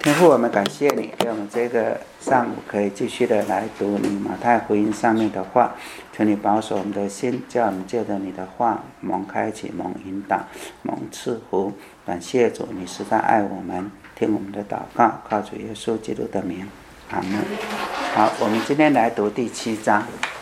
天父，我们感谢你，给我们这个上午可以继续的来读你马太福音上面的话，求你保守我们的心，叫我们借着你的话蒙开启、蒙引导、蒙赐福。感谢主，你实在爱我们，听我们的祷告，靠主耶稣基督的名，阿们。好，我们今天来读第7章。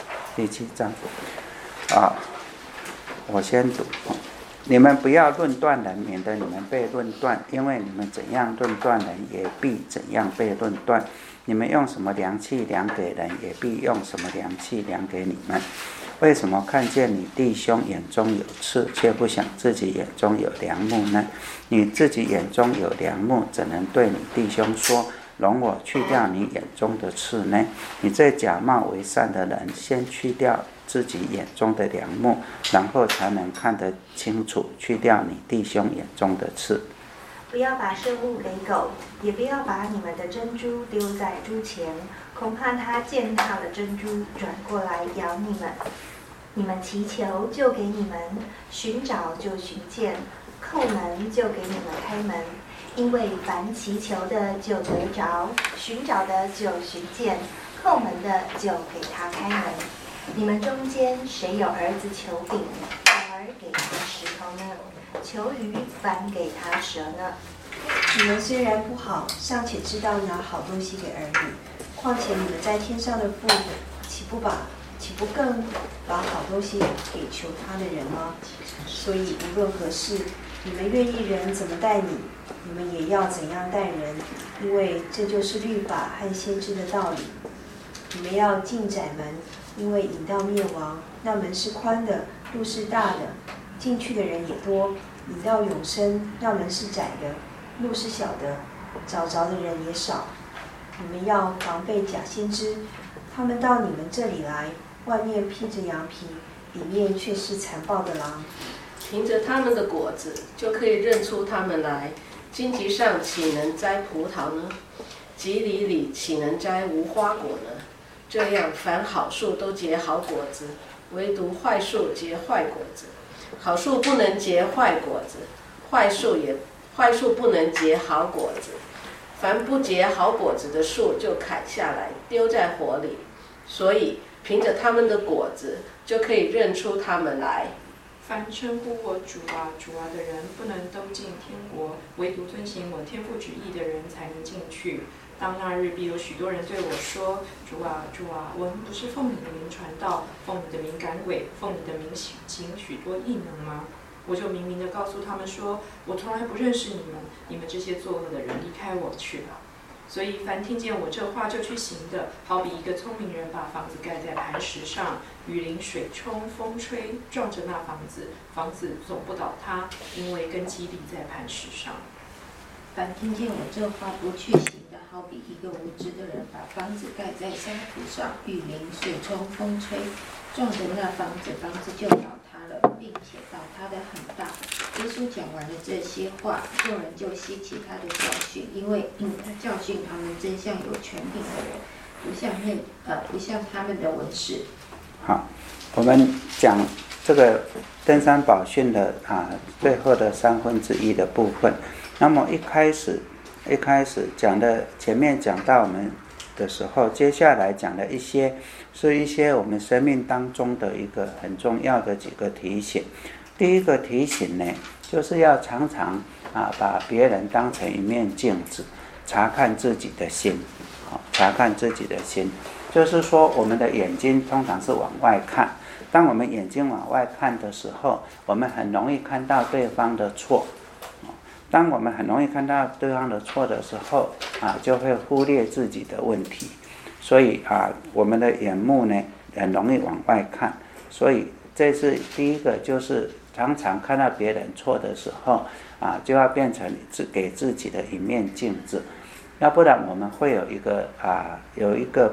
我先读。你们不要论断人，免得你们被论断，因为你们怎样论断人，也必怎样被论断。你们用什么量器量给人，也必用什么量器量给你们。为什么看见你弟兄眼中有刺，却不想自己眼中有梁木呢？你自己眼中有梁木，怎能对你弟兄说，容我去掉你眼中的刺呢？你这假冒为善的人，先去掉自己眼中的梁木，然后才能看得清楚，去掉你弟兄眼中的刺。 不要把圣物给狗，也不要把你们的珍珠丢在猪前，恐怕它践踏了珍珠，转过来咬你们。你们祈求，就给你们；寻找，就寻见；叩门，就给你们开门。因为凡祈求的，就得着；寻找的，就寻见；叩门的，就给他开门。你们中间谁有儿子求饼，反而给他石头呢？求鱼，反给他蛇呢？ 你们虽然不好，尚且知道拿好东西给儿女，况且你们在天上的父，岂不更把好东西给求他的人吗？所以无论何事，你们愿意人怎么待你，你们也要怎样待人，因为这就是律法和先知的道理。你们要进窄门，因为引到灭亡，那门是宽的，路是大的，进去的人也多；引到永生，那门是窄的，路是小的，找着的人也少。你们要防备假先知，他们到你们这里来，外面披着羊皮，里面却是残暴的狼。 凭着他们的果子，就可以认出他们来。荆棘上岂能摘葡萄呢？蒺藜里岂能摘无花果呢？这样，凡好树都结好果子，唯独坏树结坏果子。好树不能结坏果子，坏树不能结好果子。凡不结好果子的树，就砍下来，丢在火里。所以，凭着他们的果子，就可以认出他们来。 凡称呼我主啊主啊的人，不能都进天国，唯独遵行我天父旨意的人才能进去。当那日，必有许多人对我说：主啊主啊，我们不是奉你的名传道，奉你的名赶鬼，奉你的名行许多异能吗？我就明明地告诉他们说，我从来不认识你们，你们这些作恶的人，离开我去吧。所以凡听见我这话就去行的，好比一个聪明人把房子盖在磐石上，雨淋水冲风吹，撞着那房子，房子总不倒塌，因为根基立在磐石上。 凡听见我这话不去行的，好比一个无知的人把房子盖在山土上，雨淋水冲风吹，撞着那房子，房子就倒塌了，并且倒塌得很大。耶稣讲完了这些话，众人就希奇他的教训，因为他教训他们真像有权柄的人，不像他们的文士。 好，我们讲这个登山宝训的最后的1/3的部分。那么一开始讲的，前面讲到我们的时候，接下来讲的一些我们生命当中的一个很重要的几个提醒。第一个提醒呢，就是要常常把别人当成一面镜子，查看自己的心。查看自己的心，就是说我们的眼睛通常是往外看，当我们眼睛往外看的时候，我们很容易看到对方的错。当我们很容易看到对方的错的时候就会忽略自己的问题。所以我们的眼目呢很容易往外看，所以这是第一个，就是常常看到别人错的时候就要变成给自己的一面镜子，要不然我们会有一个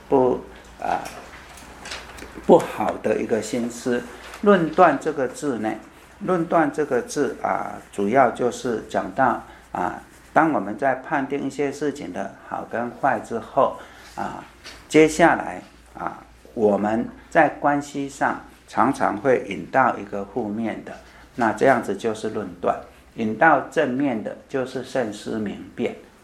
不好的一个心思。论断这个字呢，论断这个字主要就是讲到当我们在判定一些事情的好跟坏之后接下来我们在关系上常常会引到一个负面的，那这样子就是论断；引到正面的就是慎思明辨。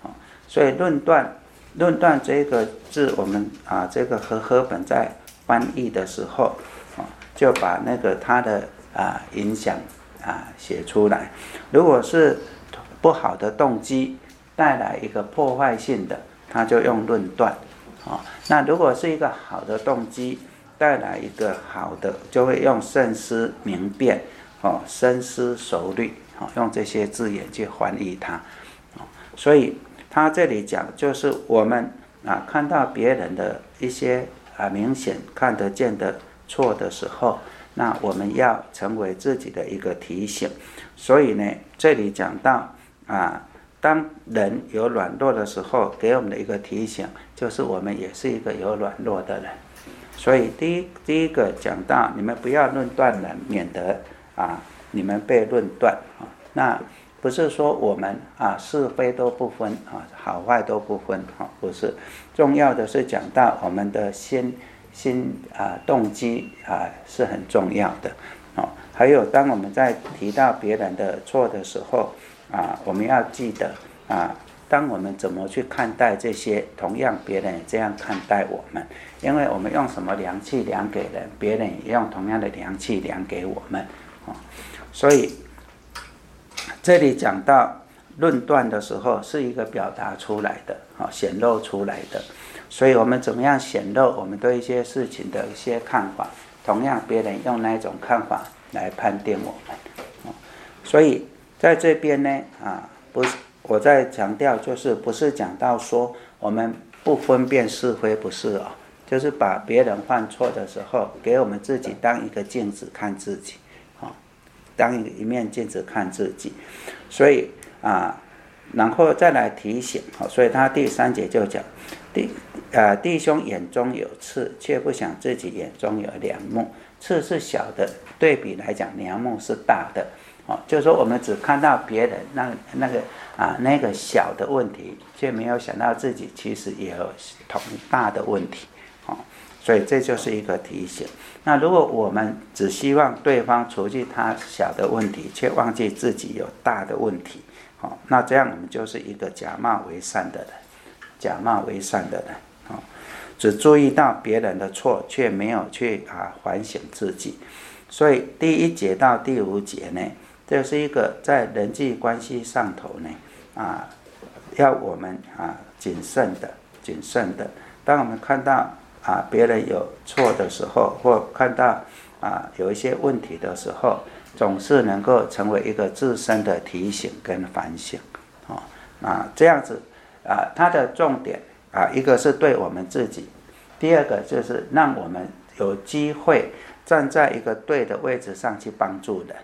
所以论断这个字，我们这个和本在翻译的时候就把那个它的影响写出来。如果是不好的动机带来一个破坏性的，他就用论断那如果是一个好的动机带来一个好的，就会用慎思明辨深思熟虑用这些字眼去翻译它所以他这里讲就是我们看到别人的一些明显看得见的错的时候，那我们要成为自己的一个提醒。所以呢，这里讲到当人有软弱的时候，给我们的一个提醒，就是我们也是一个有软弱的人。所以第一个讲到，你们不要论断人，免得你们被论断那不是说我们是非都不分好坏都不分不是，重要的是讲到我们的心动机是很重要的还有当我们在提到别人的错的时候我们要记得当我们怎么去看待这些，同样别人也这样看待我们，因为我们用什么量器量给人，别人也用同样的量器量给我们所以这里讲到论断的时候是一个表达出来的显露出来的，所以我们怎么样显露我们对一些事情的一些看法，同样别人用那一种看法来判定我们所以在这边呢不是我在强调，就是不是讲到说我们不分辨是非，不是就是把别人犯错的时候给我们自己当一个镜子看自己当一面镜子看自己，所以然后再来提醒所以他第3节就讲弟兄眼中有刺，却不想自己眼中有梁木。刺是小的，对比来讲梁木是大的就是说我们只看到别人那个小的问题，却没有想到自己其实也有同大的问题所以这就是一个提醒。那如果我们只希望对方除去他小的问题，却忘记自己有大的问题那这样我们就是一个假冒为善的人只注意到别人的错，却没有去反省自己。所以第1节到第5节呢，这是一个在人际关系上头呢要我们谨慎的。当我们看到别人有错的时候，或看到有一些问题的时候，总是能够成为一个自身的提醒跟反省这样子它的重点一个是对我们自己，第二个就是让我们有机会站在一个对的位置上去帮助人，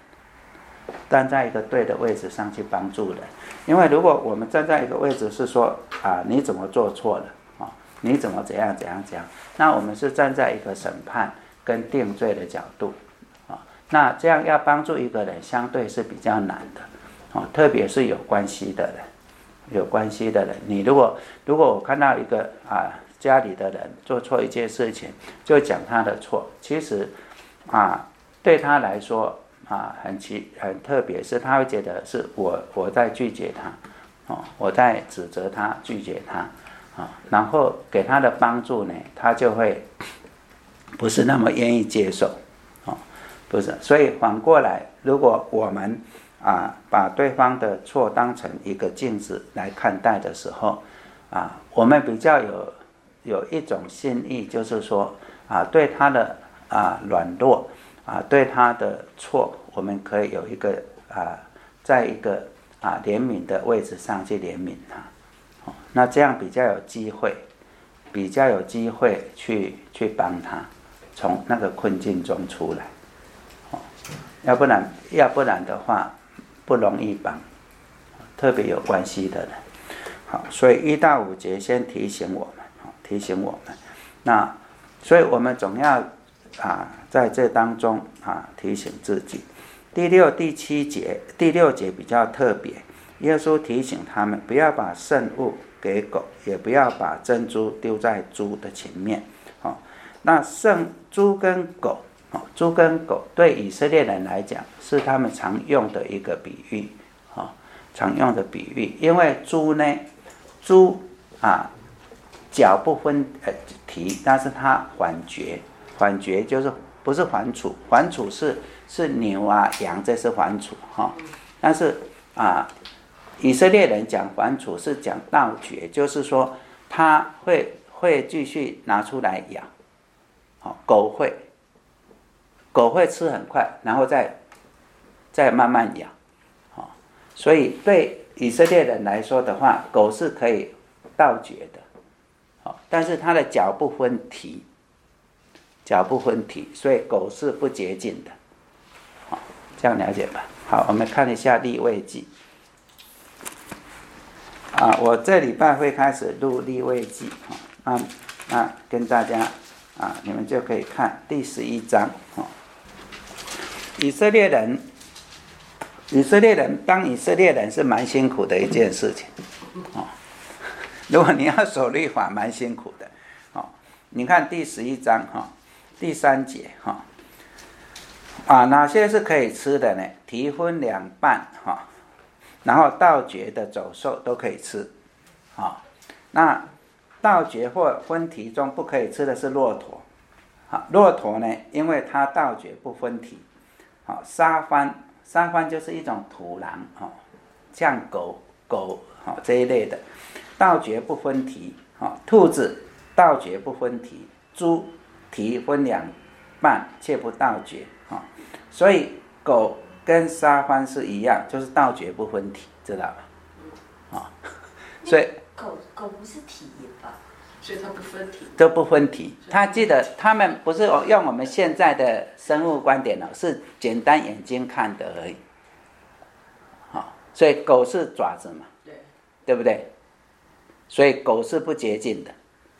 因为如果我们站在一个位置是说你怎么做错了你怎么怎样，那我们是站在一个审判跟定罪的角度那这样要帮助一个人相对是比较难的特别是有关系的人，你如果我看到一个家里的人做错一件事情，就讲他的错，其实对他来说很特别，是他会觉得是我在拒绝他我在指责他，拒绝他然后给他的帮助呢，他就会不是那么愿意接受不是。所以反过来，如果我们把对方的错当成一个镜子来看待的时候我们比较有一种心意，就是说对他的软弱对他的错，我们可以有一个在一个怜悯的位置上去怜悯他那这样比较有机会去帮他从那个困境中出来要不然的话不容易帮，特别有关系的人所以1到5节先提醒我们那所以我们总要在这当中提醒自己。第6、第7节，第6节比较特别，耶稣提醒他们不要把圣物给狗，也不要把珍珠丢在猪的前面那猪跟狗对以色列人来讲是他们常用的一个比喻因为猪猪脚不分蹄，但是它反厥，反厥就是不是反刍，反刍是牛羊，这是反刍但是以色列人讲反刍是讲倒厥，就是说他会继续拿出来咬，狗会吃很快，然后再慢慢咬，所以对以色列人来说的话，狗是可以倒厥的，但是它的脚不分蹄，所以狗是不洁净的，这样了解吧？好，我们看一下利未记。我这礼拜会开始录利未记，那跟大家你们就可以看第11章。以色列人当以色列人是蛮辛苦的一件事情，如果你要守律法，蛮辛苦的。你看第11章第3节哪些是可以吃的呢？蹄分两半然后倒厥的走兽都可以吃，那倒厥或分蹄中不可以吃的是骆驼，骆驼呢，因为它倒厥不分蹄，沙番就是一种土狼，像狗这一类的，倒厥不分蹄，兔子倒厥不分蹄，猪蹄分两半却不倒厥，所以狗跟沙番是一样，就是倒厥不分蹄，知道吧？所以狗不是蹄吧？ 所以它不分蹄， 都不分蹄。他记得他们不是用我们现在的生物观点是简单眼睛看的而已。所以狗是爪子嘛，对不对？所以狗是不洁净的。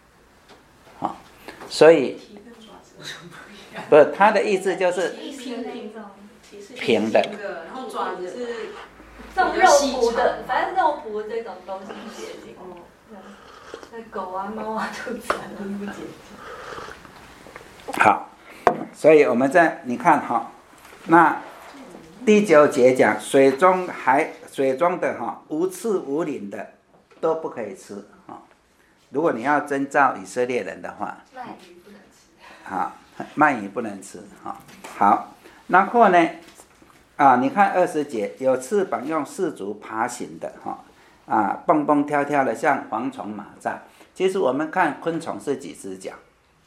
所以不是他的意思就是平的， 然后爪子是这种肉脯的，反正肉脯这种都是不洁净。那狗猫兔子都是不洁净。 好，所以我们你看那第9节讲水中的无刺无鳞的都不可以吃如果你要征召以色列人的话， 鳗鱼不能吃。 鳗鱼不能吃好，然后呢你看20节，有翅膀用4足爬行的蹦蹦跳跳的像蝗虫蚂蚱。其实我们看昆虫是几只脚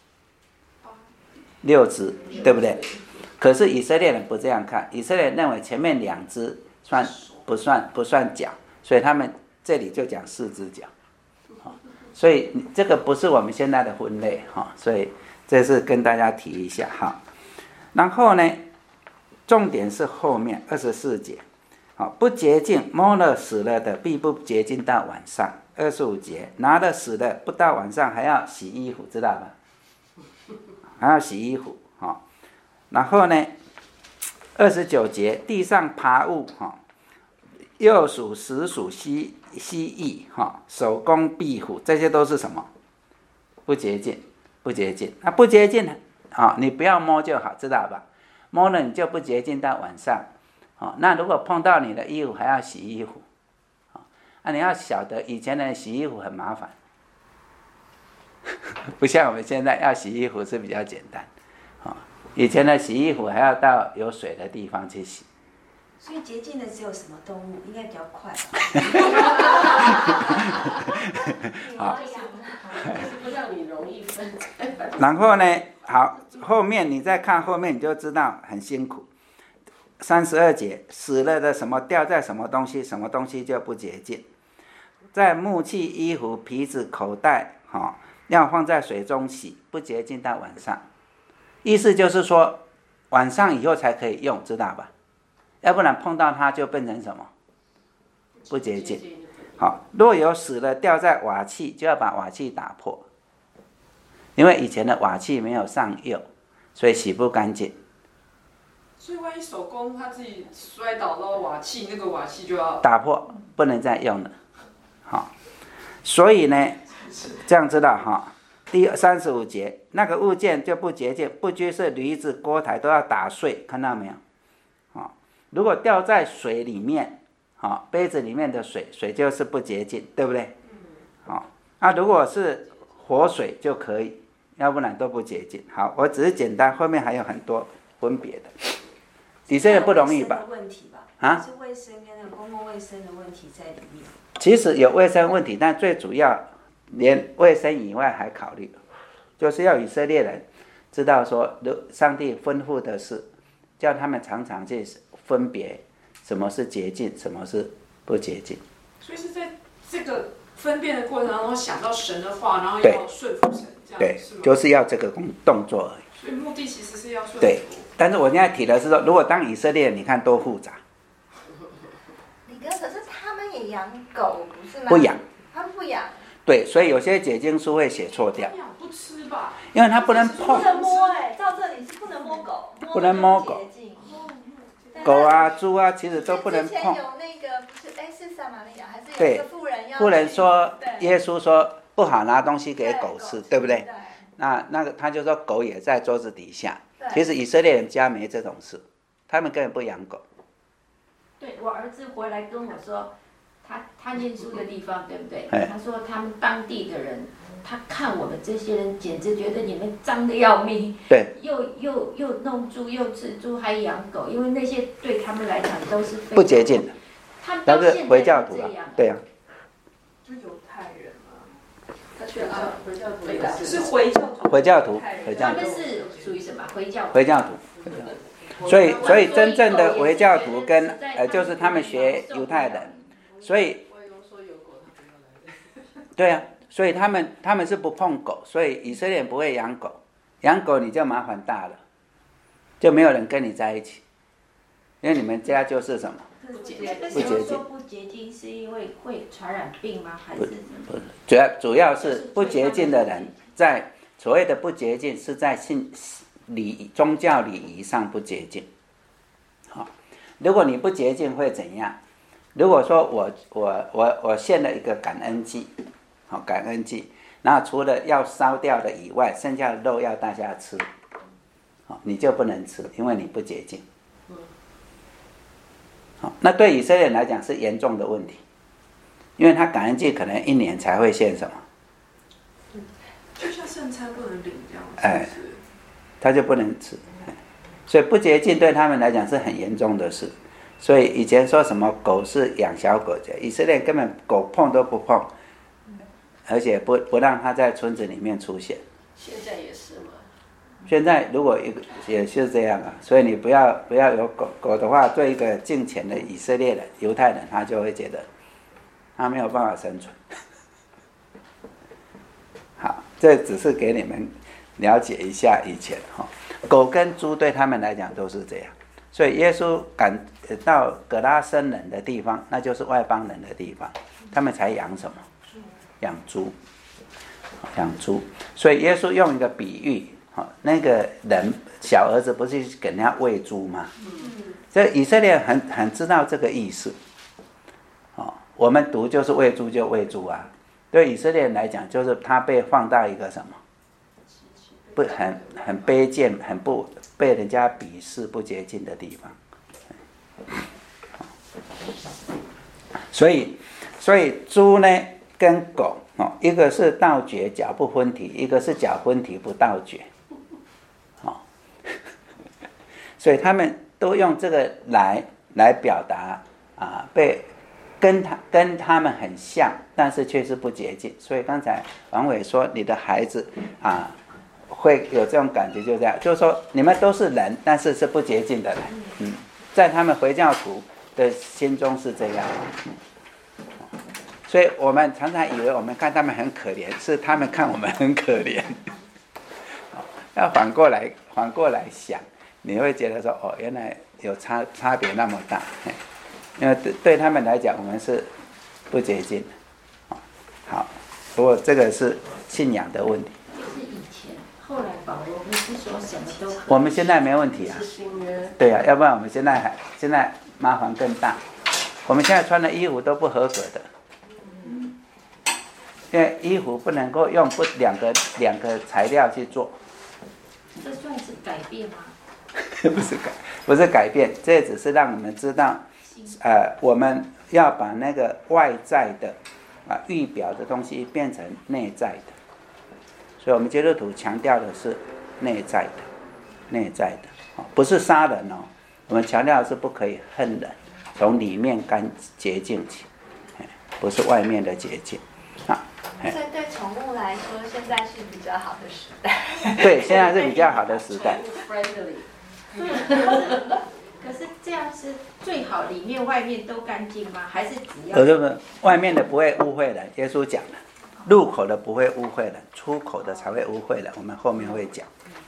？6只，对不对？可是以色列人不这样看，以色列人认为前面2只不算脚，所以他们这里就讲4只脚。所以这个不是我们现在的分类所以这是跟大家提一下然后呢，重点是后面24节，不洁净摸了死了的必不洁净到晚上。25节，拿了死的不到晚上还要洗衣服，知道吧？还要洗衣服然后呢29节，地上爬物幼鼠、石鼠、蜥蜴手工壁虎，这些都是什么？不洁净。那不洁净你不要摸就好，知道吧？摸了你就不洁净到晚上那如果碰到你的衣服还要洗衣服你要晓得以前的洗衣服很麻烦不像我们现在要洗衣服是比较简单以前的洗衣服还要到有水的地方去洗。 所以洁净的只有什么动物？应该比较快好， 不让你容易分。 然后呢，好，后面你再看后面你就知道很辛苦。32节，死了的什么掉在什么东西，什么东西就不洁净。在木器、衣服、皮子、口袋要放在水中洗，不洁净到晚上。意思就是说晚上以后才可以用，知道吧？要不然碰到它就变成什么？不洁净。若有死了掉在瓦器，就要把瓦器打破，因为以前的瓦器没有上釉，所以洗不干净。 所以万一手工他自己摔倒到瓦器，那个瓦器就要打破，不能再用了。所以呢，这样知道第35节，那个物件就不洁净，不拘是驴子、锅台都要打碎，看到没有？如果掉在水里面，杯子里面的水就是不洁净，对不对？ 啊，如果是活水就可以，要不然都不洁净。好，我只是简单，后面还有很多分别的。以色列不容易吧？ 问题吧？ 啊， 是卫生跟那个公共卫生的问题在里面。 其实有卫生问题，但最主要连卫生以外还考虑，就是要以色列人知道说，上帝吩咐的是，叫他们常常去分别什么是洁净，什么是不洁净。 所以是在这个分辨的过程当中想到神的话，然后要顺服神，这样对是吗？ 就是要这个动作而已。 所以目的其实是要顺服。 对，但是我现在提的是说，如果当以色列人，你看多复杂。 李哥，可是他们也养狗，不是吗？ 不养， 他们不养。 对，所以有些解经书会写错掉， 不吃吧？ 因为他不能碰不。能摸照这里是不能摸狗， 不能摸狗。狗啊、猪啊，其实都不能碰。 之前有那个不是，是撒玛利亚还是有一对个妇人要？ 妇人说， 对耶稣说不好拿东西给狗吃，对不对？ 对。 那个他就说狗也在桌子底下。 对其实以色列人家没这种事，他们根本不养狗。 对，我儿子回来跟我说，他念书的地方，对不对？ 哎他说他们当地的人，他看我们这些人，简直觉得你们脏得要命。 对。 又弄猪，又吃猪，还养狗，因为那些对他们来讲都是非常不洁净的。 他们那是到现在回教徒啊是这样， 对啊。 就犹太人嘛， 他去回教徒也是回教徒。 回教徒，回教他徒们是属于什么？回教徒。 回教徒。所以真正的回教徒跟就是他们学犹太人，所以对啊，所以他们是不碰狗，所以以色列人不会养狗，养狗你就麻烦大了，就没有人跟你在一起，因为你们家就是什么不洁净。说不洁净是因为会传染病吗？还是什么？ 主要是不洁净的人，在所谓的不洁净是在宗教礼仪上不洁净。好，如果你不洁净会怎样？如果说我献了一个感恩祭，好，感恩祭，然后除了要烧掉的以外，剩下的肉要大家吃，好，你就不能吃，因为你不洁净。好，那对以色列人来讲是严重的问题，因为他感恩祭可能1年才会献什么， 就像圣餐不能领这样子， 他就不能吃，所以不洁净对他们来讲是很严重的事。所以以前说什么狗是养小狗的，以色列根本狗碰都不碰，而且不让它在村子里面出现。 现在也是嘛。 现在如果也是这样啊，所以你不要有狗的话，对一个敬虔的以色列人、犹太人，他就会觉得他没有办法生存。好，这只是给你们了解一下以前哈，狗跟猪对他们来讲都是这样。所以耶稣到格拉森人的地方，那就是外邦人的地方，他们才养什么？养猪，养猪。所以耶稣用一个比喻，那个人小儿子不是给人家喂猪吗？所以以色列很知道这个意思。我们读就是喂猪就喂猪啊，对以色列人来讲，就是他被放到一个什么？很卑贱，很不被人家鄙视、不洁净的地方。所以猪呢跟狗一个是道绝脚不分蹄，一个是脚分蹄不道绝。所以他们都用这个来表达跟他们很像，但是却是不洁净。所以刚才王伟说你的孩子会有这种感觉，就这样，就是说你们都是人，但是是不洁净的人。在他们回教徒的心中是这样。所以我们常常以为我们看他们很可怜，是他们看我们很可怜。要反过来想，你会觉得说原来有差别那么大。因为对他们来讲，我们是不洁净的。好，不过这个是信仰的问题。 就是以前，后来保罗不是说什么都可以。 我们现在没问题啊。对啊，要不然我们现在麻烦更大。我们现在穿的衣服都不合格的，因为衣服不能够用两个材料去做。 这算是改变吗？ 不是改变，这只是让我们知道，我们要把那个外在的预表的东西变成内在的。所以我们基督徒强调的是内在的，内在的，不是杀人哦。我们强调的是不可以恨人，从里面洁净起，不是外面的洁净。 所以对宠物来说，现在是比较好的时代。 对，现在是比较好的时代。 可是这样是最好，里面外面都干净吗？还是只要？ 外面的不会污秽人，耶稣讲的，入口的不会污秽人，出口的才会污秽人。我们后面会讲。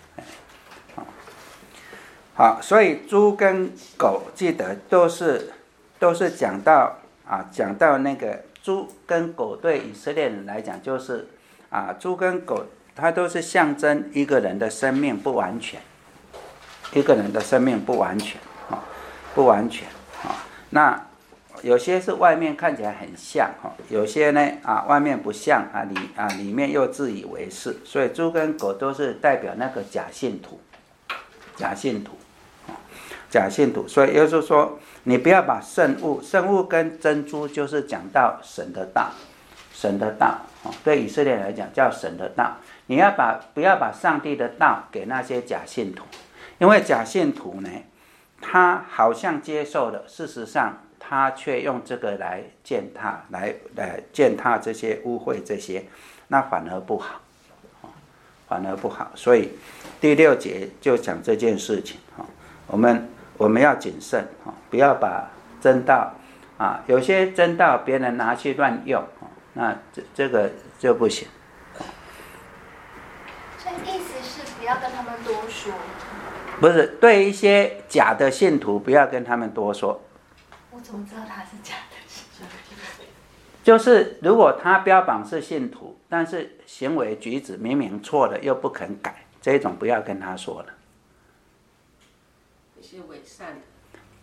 好，所以猪跟狗记得都是讲到讲到那个猪跟狗对以色列人来讲，就是猪跟狗它都是象征一个人的生命不完全，一个人的生命不完全。不完全那有些是外面看起来很像有些呢外面不像里面又自以为是，所以猪跟狗都是代表那个假信徒，假信徒。所以也就是说，你不要把圣物跟珍珠就是讲到神的道，对以色列来讲叫神的道，你不要把上帝的道给那些假信徒，因为假信徒呢，他好像接受了，事实上他却用这个来践踏，来践踏这些污秽这些，那反而不好，所以第6节就讲这件事情我们要谨慎不要把真道有些真道别人拿去乱用那这个就不行。 所以意思是不要跟他们多说。 不是，对一些假的信徒不要跟他们多说。 我怎么知道他是假的信徒？ 就是如果他标榜是信徒，但是行为举止明明错了又不肯改，这种不要跟他说了。 一些伪善的。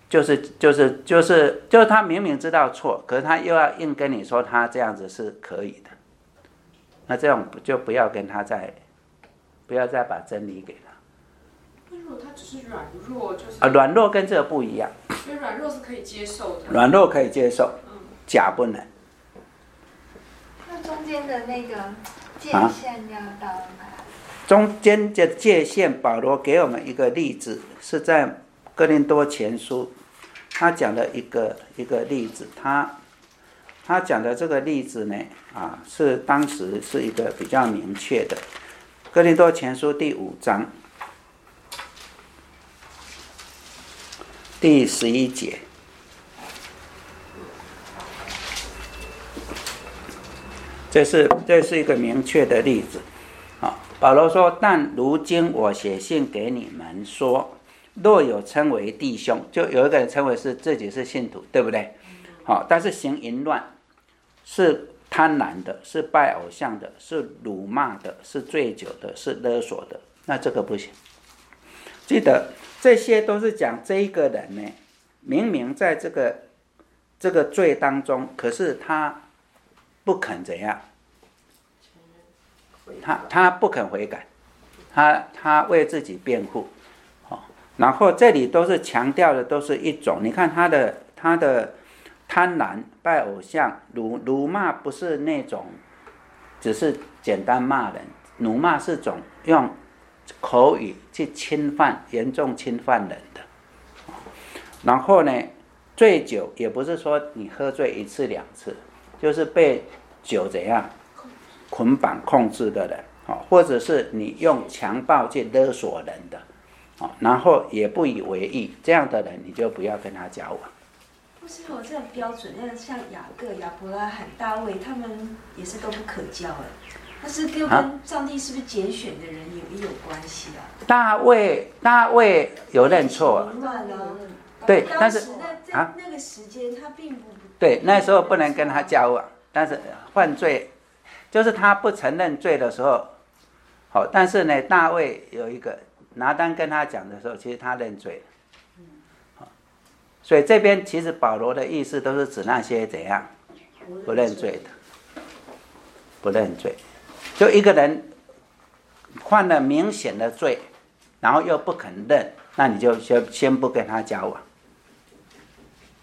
就是他明明知道错，可是他又要硬跟你说他这样子是可以的，那这种就不要再把真理给他。 如果他只是软弱， 软弱跟这个不一样。 所以软弱是可以接受的。 软弱可以接受，假不能。 那中间的那个界限要到哪？ 中间的界限，保罗给我们一个例子，是在哥林多前书，他讲了一个例子，他讲的这个例子呢，是当时是一个比较明确的。哥林多前书第5章。第11节，这是一个明确的例子。保罗说：“但如今我写信给你们说，若有称为弟兄，就有一个人称为是自己是信徒，对不对？但是行淫乱，是贪婪的，是拜偶像的，是辱骂的，是醉酒的，是勒索的，那这个不行。记得。”这些都是讲这一个人呢，明明在这个罪当中，可是他不肯怎样，他不肯悔改，他为自己辩护，然后这里都是强调的都是一种，你看他的贪婪、拜偶像、辱骂，不是那种只是简单骂人，辱骂是种用口语去严重侵犯人的。然后呢，醉酒也不是说你喝醉1次2次，就是被酒怎样捆绑控制的人，或者是你用强暴去勒索人的，然后也不以为意，这样的人你就不要跟他交往。 不是有这种标准，那像雅各、亚伯拉罕、大卫，他们也是都不可交哎。但是跟上帝是不是拣选的人也有关系啊？大卫有认错，对，但是那个时间他并不对，那时候不能跟他交往，但是犯罪就是他不承认罪的时候，但是呢，大卫有一个拿单跟他讲的时候，其实他认罪了，所以这边其实保罗的意思都是指那些怎样不认罪的，不认罪。就一个人犯了明显的罪，然后又不肯认，那你就先不跟他交往。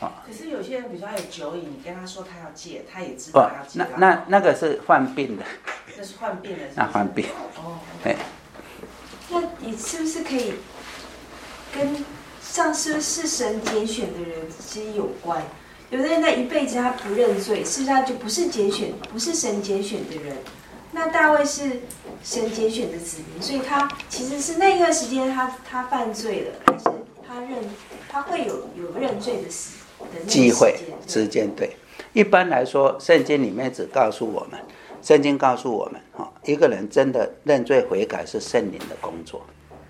可是有些人，比如说他有酒瘾，你跟他说他要戒，他也知道要戒。 那个是患病的。 那是患病的。 那患病。 哦。 对。 那你是不是可以跟上是不是神拣选的人其实有关？有的人在一辈子他不认罪，是不是他就不是神拣选的人？那大卫是神拣选的子民，所以他其实是那一段时间他犯罪了，还是他会有认罪的机会时间？对，一般来说，圣经里面只告诉我们，圣经告诉我们，一个人真的认罪悔改是圣灵的工作。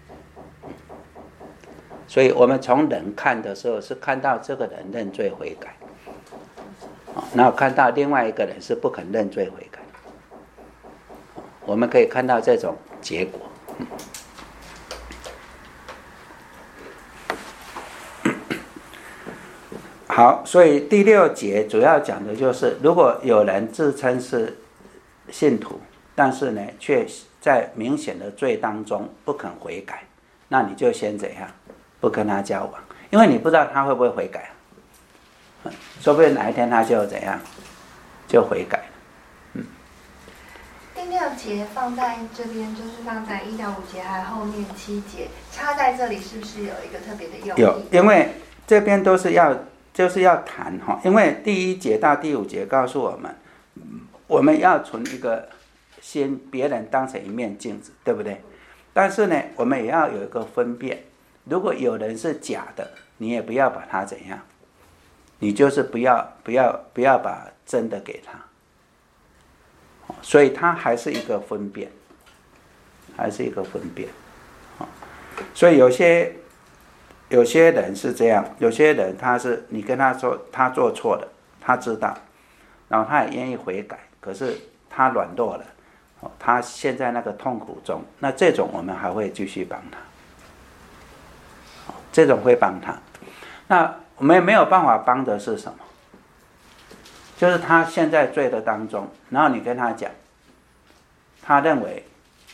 所以我们从人看的时候，是看到这个人认罪悔改，然后看到另外一个人是不肯认罪悔改。我们可以看到这种结果。好，所以第6节主要讲的就是，如果有人自称是信徒，但是呢，却在明显的罪当中不肯悔改，那你就先怎样？不跟他交往，因为你不知道他会不会悔改，说不定哪一天他就怎样，就悔改。 第6节放在这边，就是放在1到5节，还有后面7节，插在这里是不是有一个特别的用意？ 有，因为这边都是就是要谈哈，因为第1节到第5节告诉我们，我们要存一个心，别人当成一面镜子，对不对？但是呢，我们也要有一个分辨，如果有人是假的，你也不要把他怎样，你就是不要把真的给他。所以它还是一个分辨，所以有些人是这样，有些人他是你跟他说他做错了，他知道，然后他也愿意悔改，可是他软弱了，他现在那个痛苦中，那这种我们还会继续帮他，这种会帮他。那我们没有办法帮的是什么？就是他现在罪的当中，然后你跟他讲，他认为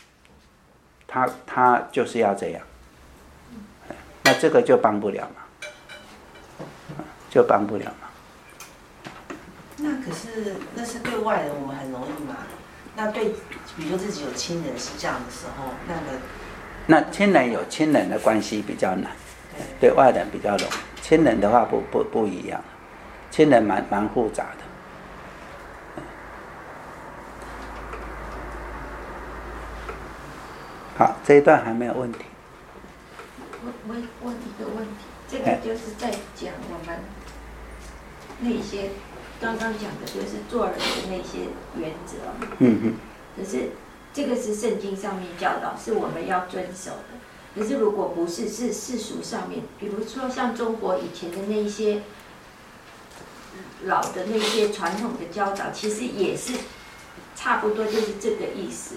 他就是要这样，那这个就帮不了嘛，就帮不了嘛。 那可是那是对外人我们很容易嘛，那对比如说自己有亲人是这样的时候，那亲人有亲人的关系比较难，对外人比较容易。亲人的话不一样，亲人蛮复杂的。好，这一段还没有问题。 我问一个问题，这个就是在讲我们那些刚刚讲的，就是做人的那些原则。可是这个是圣经上面教导，是我们要遵守的。可是如果不是，是世俗上面，比如说像中国以前的那一些老的那些传统的教导，其实也是差不多就是这个意思。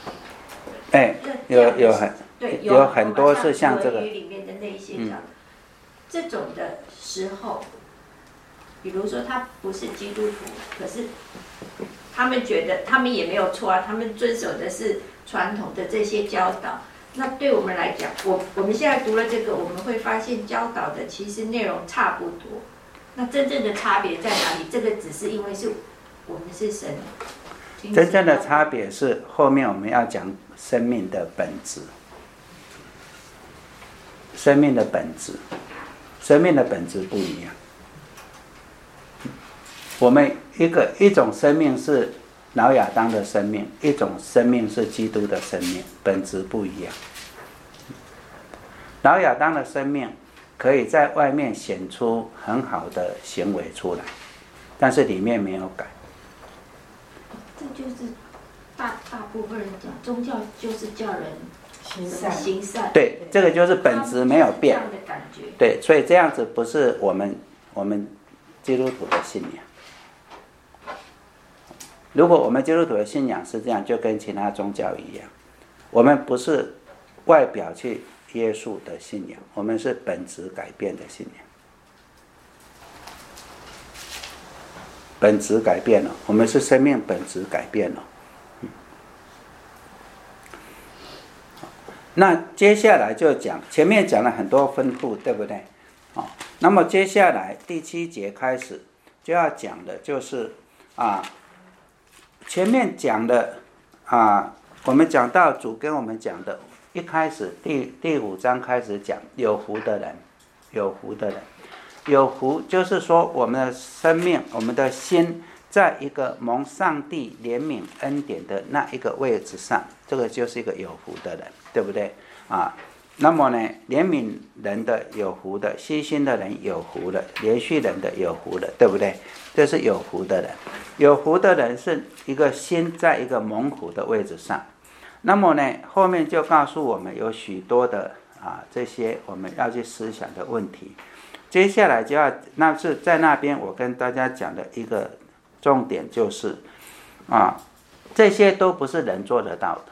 有很多是像这个里面的那些讲，这种的时候，比如说他不是基督徒，可是他们觉得他们也没有错啊，他们遵守的是传统的这些教导。那对我们来讲，我们现在读了这个，我们会发现教导的其实内容差不多。那真正的差别在哪里？这个只是因为是我们是神。 真正的差别是后面我们要讲生命的本质，生命的本质不一样。我们一种生命是老亚当的生命，一种生命是基督的生命，本质不一样。老亚当的生命可以在外面显出很好的行为出来，但是里面没有改。 这就是大部分人讲，宗教就是叫人行善。 对，这个就是本质没有变。 这样的感觉。 对，所以这样子不是我们基督徒的信仰。如果我们基督徒的信仰是这样，就跟其他宗教一样，我们不是外表去约束的信仰，我们是本质改变的信仰。本质改变了，我们是生命本质改变了。那接下来就讲，前面讲了很多吩咐，对不对？ 那么接下来第7节开始就要讲的就是前面讲的我们讲到主跟我们讲的，一开始第5章开始讲有福的人，有福的人，有福就是说我们的生命，我们的心在一个蒙上帝怜悯恩典的那一个位置上，这个就是一个有福的人，对不对那么呢，怜悯人的有福的，细心的人有福的，连续人的有福的，对不对？这是有福的人。有福的人是一个心在一个蒙福的位置上。那么呢，后面就告诉我们有许多的这些我们要去思想的问题。接下来就要，那是在那边我跟大家讲的一个重点就是这些都不是人做得到的。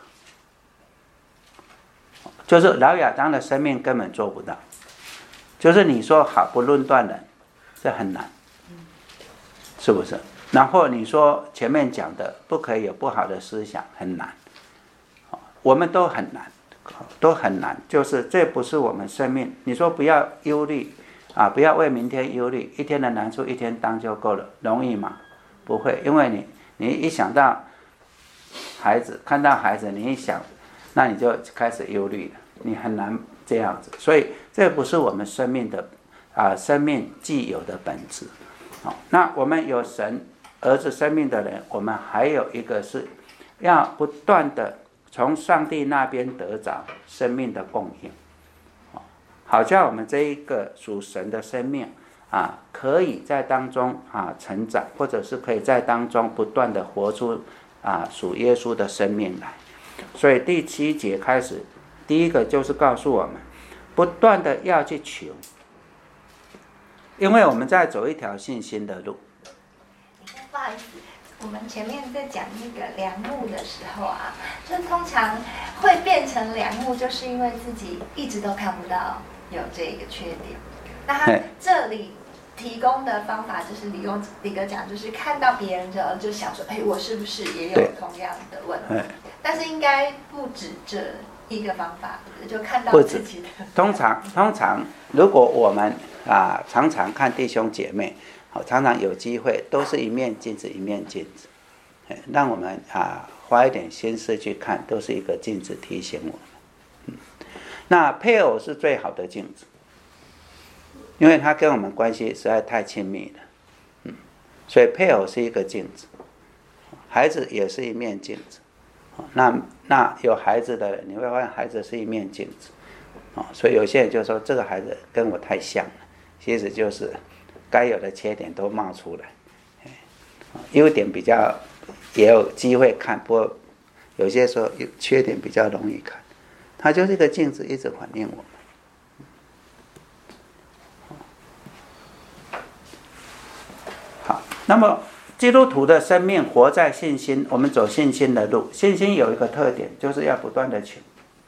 就是老亚当的生命根本做不到，就是你说好不论断人，这很难，是不是？然后你说前面讲的不可以有不好的思想，很难，我们都很难，都很难，就是这不是我们生命。你说不要忧虑不要为明天忧虑，一天的难处一天当就够了，容易吗？不会，因为你一想到孩子，看到孩子，你一想，那你就开始忧虑了，你很难这样子。所以这不是我们生命的生命既有的本质。那我们有神儿子生命的人，我们还有一个是要不断的从上帝那边得着生命的供应，好叫我们这一个属神的生命可以在当中成长，或者是可以在当中不断的活出属耶稣的生命来。所以第7节开始，第一个就是告诉我们不断的要去求，因为我们在走一条信心的路。 不好意思，我们前面在讲那个梁木的时候就通常会变成梁木，就是因为自己一直都看不到有这个缺点。那他这里提供的方法就是李哥讲，就是看到别人之后就想说，我是不是也有同样的问题？但是应该不止这一个方法，就看到自己的。通常如果我们常常看弟兄姐妹，常常有机会都是一面镜子一面镜子，让我们花一点心思去看，都是一个镜子提醒我们。那配偶是最好的镜子，因为他跟我们关系实在太亲密了，所以配偶是一个镜子，孩子也是一面镜子。那有孩子的人，你会发现孩子是一面镜子，所以有些人就说这个孩子跟我太像了，其实就是该有的缺点都冒出来，优点比较也有机会看，不过有些时候缺点比较容易看，它就是一个镜子，一直反映我们。好，那么基督徒的生命活在信心，我们走信心的路。信心有一个特点，就是要不断的求，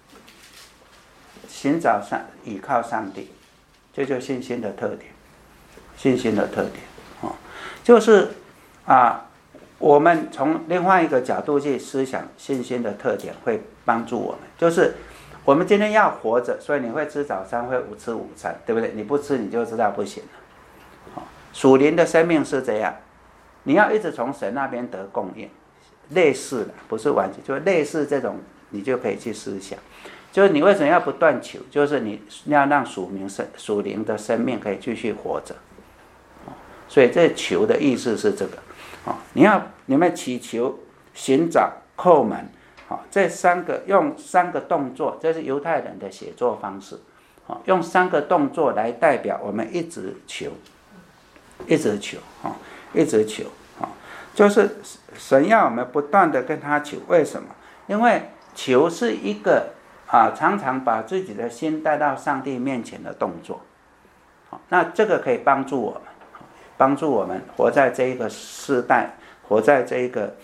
寻找依靠上帝，这就是信心的特点。信心的特点就是我们从另外一个角度去思想信心的特点，会帮助我们。就是我们今天要活着，所以你会吃早餐，会吃午餐，对不对？你不吃你就知道不行了。属灵的生命是这样，你要一直从神那边得供应，类似的，不是完全，就是类似这种，你就可以去思想。就是你为什么要不断求？就是你要让属灵的生命可以继续活着。所以这求的意思是这个，你们祈求、寻找、叩门，这用3个动作，这是犹太人的写作方式，用3个动作来代表我们一直求，一直求，一直求，就是神要我们不断的跟他求。为什么？因为求是一个常常把自己的心带到上帝面前的动作，那这个可以帮助我们活在这一个世代，活在这一个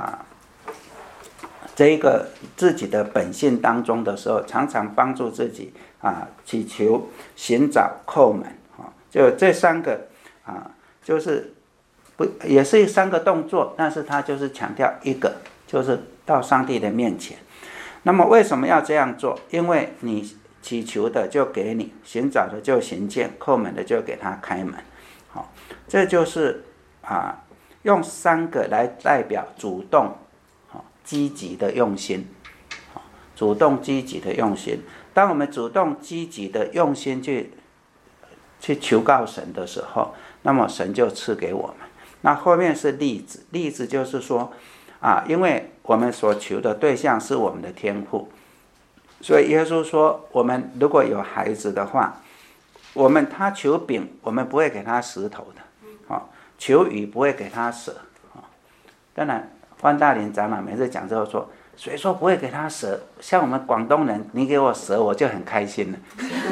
自己的本性当中的时候，常常帮助自己祈求、寻找、叩门，就这3个就是也是3个动作，但是它就是强调一个，就是到上帝的面前。那么为什么要这样做？因为你祈求的就给你，寻找的就寻见，叩门的就给他开门。好，这就是用3个来代表主动、积极的用心。主动积极的用心，当我们主动积极的用心去求告神的时候，那么神就赐给我们。那后面是例子，例子就是说因为我们所求的对象是我们的天父，所以耶稣说，我们如果有孩子的话，他求饼，我们不会给他石头的，求鱼不会给他蛇。当然关大林长老每次讲之后说，谁说不会给他蛇？像我们广东人，你给我蛇我就很开心了。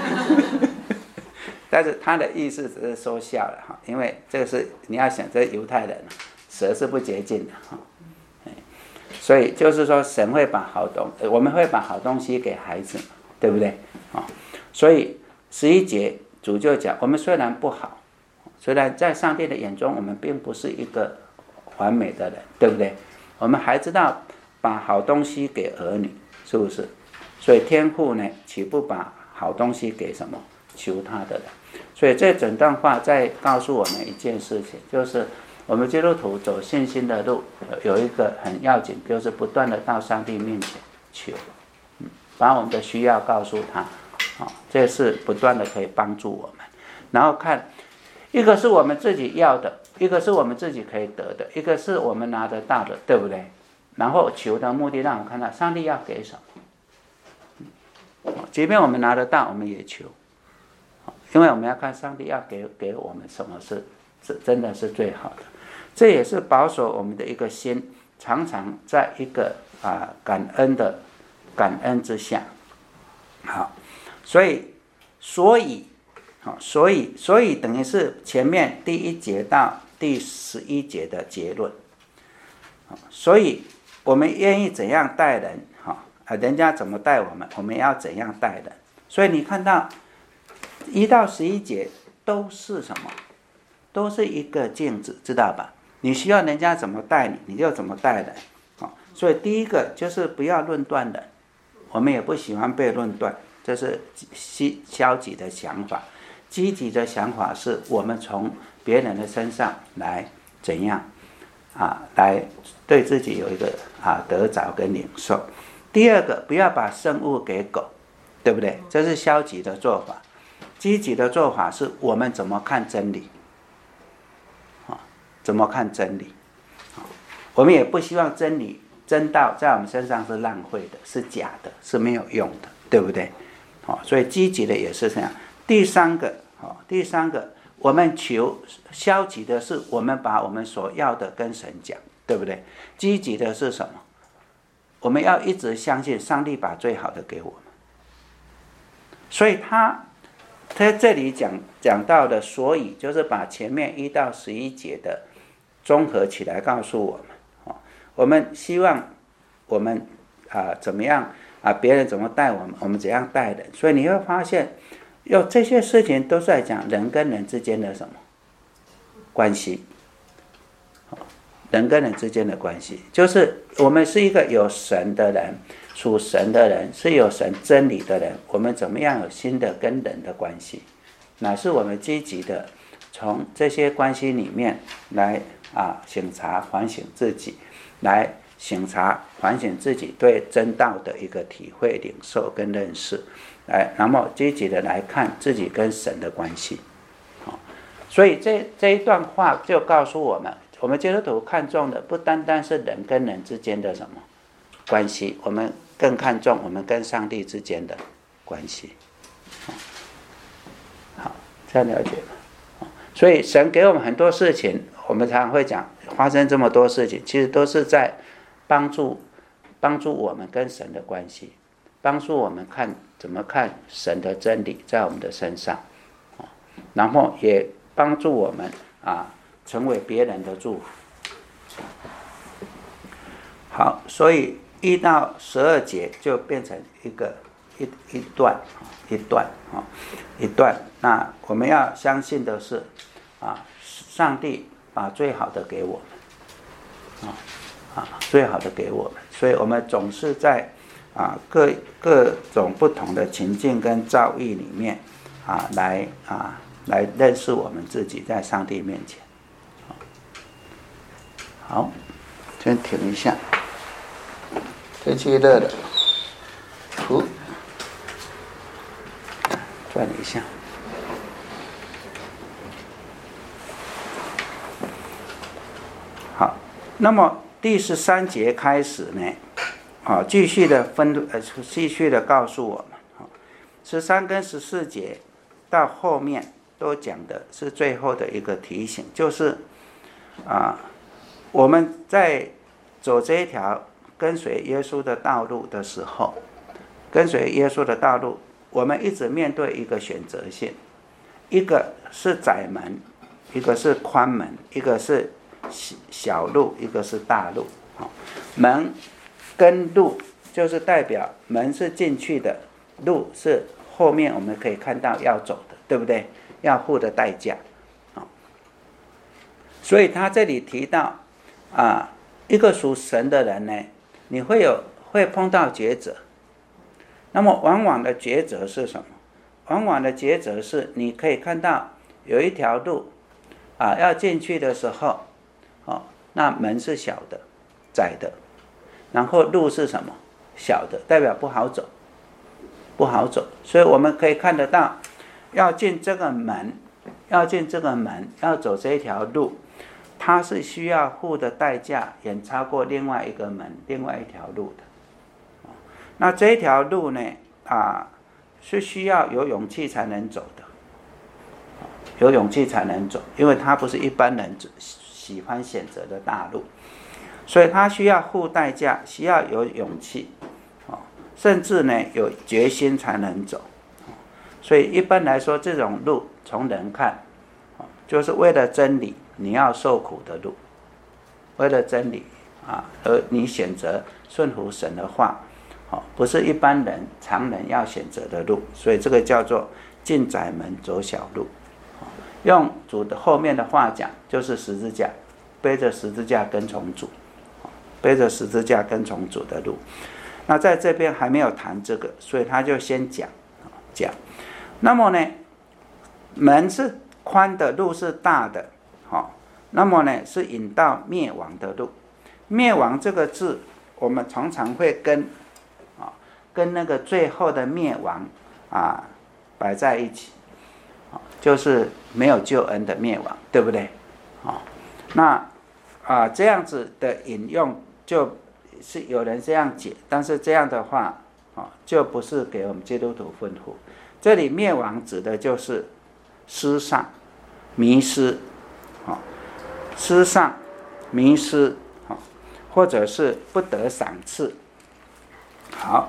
但是他的意思只是说笑了，因为这个是你要想，这犹太人蛇是不洁净的，所以就是说神会把我们会把好东西给孩子，对不对？所以11节主就讲，我们虽然不好，虽然在上帝的眼中我们并不是一个完美的人，对不对？我们还知道把好东西给儿女，是不是？所以天父呢，岂不把好东西给什么？求他的人。所以这整段话在告诉我们一件事情，就是我们基督徒走信心的路，有一个很要紧，就是不断的到上帝面前求，把我们的需要告诉他，这是不断的可以帮助我们。然后看，一个是我们自己要的，一个是我们自己可以得的，一个是我们拿得到的，对不对？然后求的目的让我们看到上帝要给什么，即便我们拿得到，我们也求，因为我们要看上帝要给我们什么是真的是最好的。这也是保守我们的一个心，常常在一个感恩之下。好，所以等于是前面第1节到第11节的结论。所以我们愿意怎样待人，人家怎么待我们，我们要怎样待人。所以你看到1到11节都是什么？都是一个镜子，知道吧？你需要人家怎么待你，你就怎么待人。所以第一个就是不要论断人，我们也不喜欢被论断，这是消极的想法。积极的想法是我们从别人的身上来怎样来对自己有一个得着跟领受。第二个，不要把圣物给狗，对不对？这是消极的做法。积极的做法是我们怎么看真理，怎么看真理。我们也不希望真道在我们身上是浪费的，是假的，是没有用的，对不对？所以积极的也是这样。第三个，我们求消极的是我们把我们所要的跟神讲，对不对？积极的是什么？我们要一直相信上帝把最好的给我们。所以他在这里讲到的，所以就是把前面1到11节的综合起来告诉我们。我们希望我们怎么样别人怎么待我们，我们怎样待人。所以你会发现这些事情都是在讲人跟人之间的什么关系，人跟人之间的关系，就是我们是一个有神的人，属神的人，是有神真理的人，我们怎么样有新的跟人的关系，乃是我们积极的从这些关系里面来省察反省自己，来省察反省自己对真道的一个体会领受跟认识，然后积极的来看自己跟神的关系。所以这一段话就告诉我们，我们基督徒看重的不单单是人跟人之间的什么关系，我们更看重我们跟上帝之间的关系。好，这样了解吗？所以神给我们很多事情，我们常常会讲发生这么多事情，其实都是在帮助我们跟神的关系，帮助我们怎么看神的真理在我们的身上，然后也帮助我们成为别人的祝福。好，所以1到12节就变成一段。那我们要相信的是上帝把最好的给我们，最好的给我们，所以我们总是在各种不同的情境跟遭遇里面来认识我们自己在上帝面前。好，先停一下，天气热了，转一下。好，那么第13节开始呢，继续的告诉我们，13跟14节到后面都讲的是最后的一个提醒，就是我们在走这一条跟随耶稣的道路的时候，我们一直面对一个选择性，一个是窄门，一个是宽门，一个是小路，一个是大路。门跟路就是代表门是进去的，路是后面我们可以看到要走的，对不对？要付的代价。所以他这里提到一个属神的人呢，你会碰到抉择。那么往往的抉择是什么？往往的抉择是你可以看到有一条路要进去的时候，那门是小的窄的，然后路是什么？小的，代表不好走。所以我们可以看得到，要进这个门，要走这一条路，它是需要付的代价远超过另外一个门，另外一条路的。那这一条路呢，是需要有勇气才能走的，因为它不是一般人喜欢选择的大路，所以它需要付代价，需要有勇气，甚至呢有决心才能走。所以一般来说，这种路从人看，就是为了真理你要受苦的路，为了真理而你选择顺服神的话，不是一般人常人要选择的路，所以这个叫做进窄门走小路。用主的后面的话讲，就是十字架，背着十字架跟从主，的路。那在这边还没有谈这个，所以他就先讲。那么呢，门是宽的，路是大的，那么呢是引到灭亡的路。灭亡这个字，我们常常会跟那个最后的灭亡摆在一起，就是没有救恩的灭亡，对不对？那这样子的引用，就是有人这样解，但是这样的话就不是给我们基督徒吩咐。这里灭亡指的就是失丧、迷失，失丧、迷失，或者是不得赏赐。好，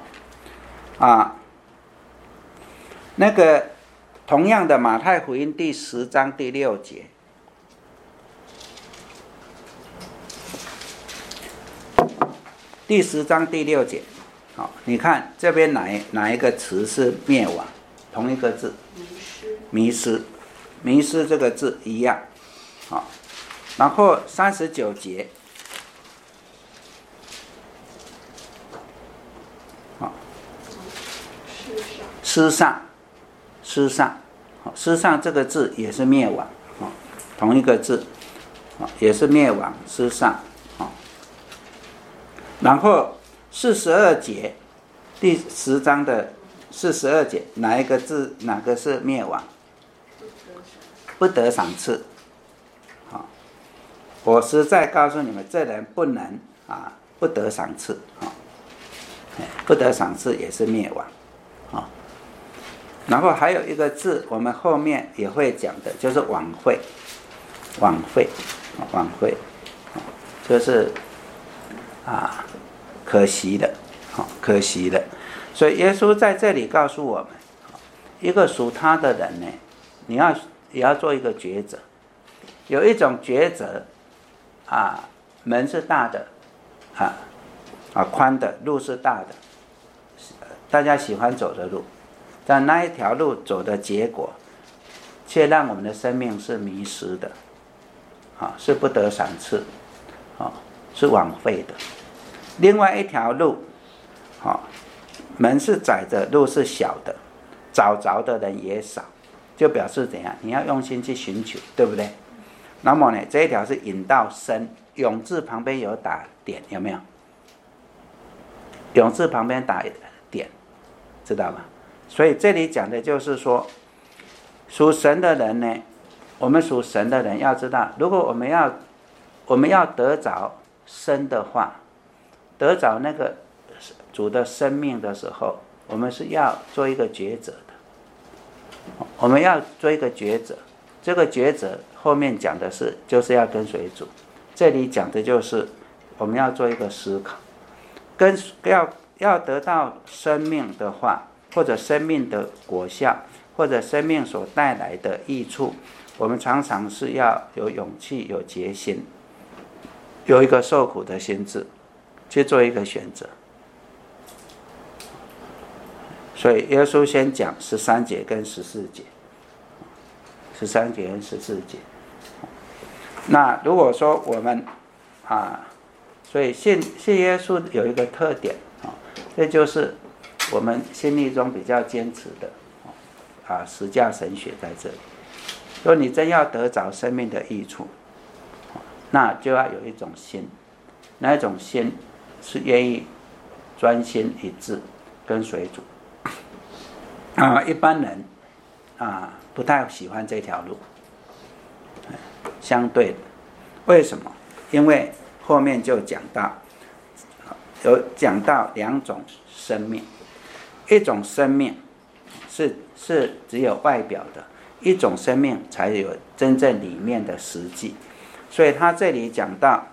那个同样的马太福音第10章第6节，第10章第6节，你看这边哪一个词是灭亡？同一个字，迷失这个字一样。然后39节，失丧这个字也是灭亡，同一个字，也是灭亡，失丧。然后42节，第10章的42节，哪一个字哪个是灭亡？不得赏赐。我实在告诉你们，这人不能不得赏赐，不得赏赐也是灭亡。然后还有一个字，我们后面也会讲的，就是枉费，就是可惜的，所以耶稣在这里告诉我们，一个属他的人呢，也要做一个抉择。有一种抉择，门是大的，宽的，路是大的，大家喜欢走的路，但那一条路走的结果，却让我们的生命是迷失的，是不得赏赐，是枉费的。另外一条路， 门是窄的，路是小的，找着的人也少，就表示怎样？你要用心去寻求，对不对？那么呢，这一条是引到深，永字旁边有打点，有没有？永字旁边打点，知道吗？所以这里讲的就是说，属神的人呢，我们属神的人要知道，如果我们要得着生的话，得着那个主的生命的时候，我们是要做一个抉择的。我们要做一个抉择，这个抉择后面讲的是就是要跟随主，这里讲的就是我们要做一个思考，要得到生命的话，或者生命的果效，或者生命所带来的益处，我们常常是要有勇气、有决心，有一个受苦的心智，去做一个选择。所以耶稣先讲13节跟14节，13节跟14节。那如果说我们所以信耶稣有一个特点这就是我们心里中比较坚持的十架神学在这里。如果你真要得着生命的益处，那就要有一种心，那一种心是愿意专心一致跟随主。一般人不太喜欢这条路，相对的，为什么？因为后面就讲到2种生命，一种生命是只有外表的，一种生命才有真正里面的实际。所以他这里讲到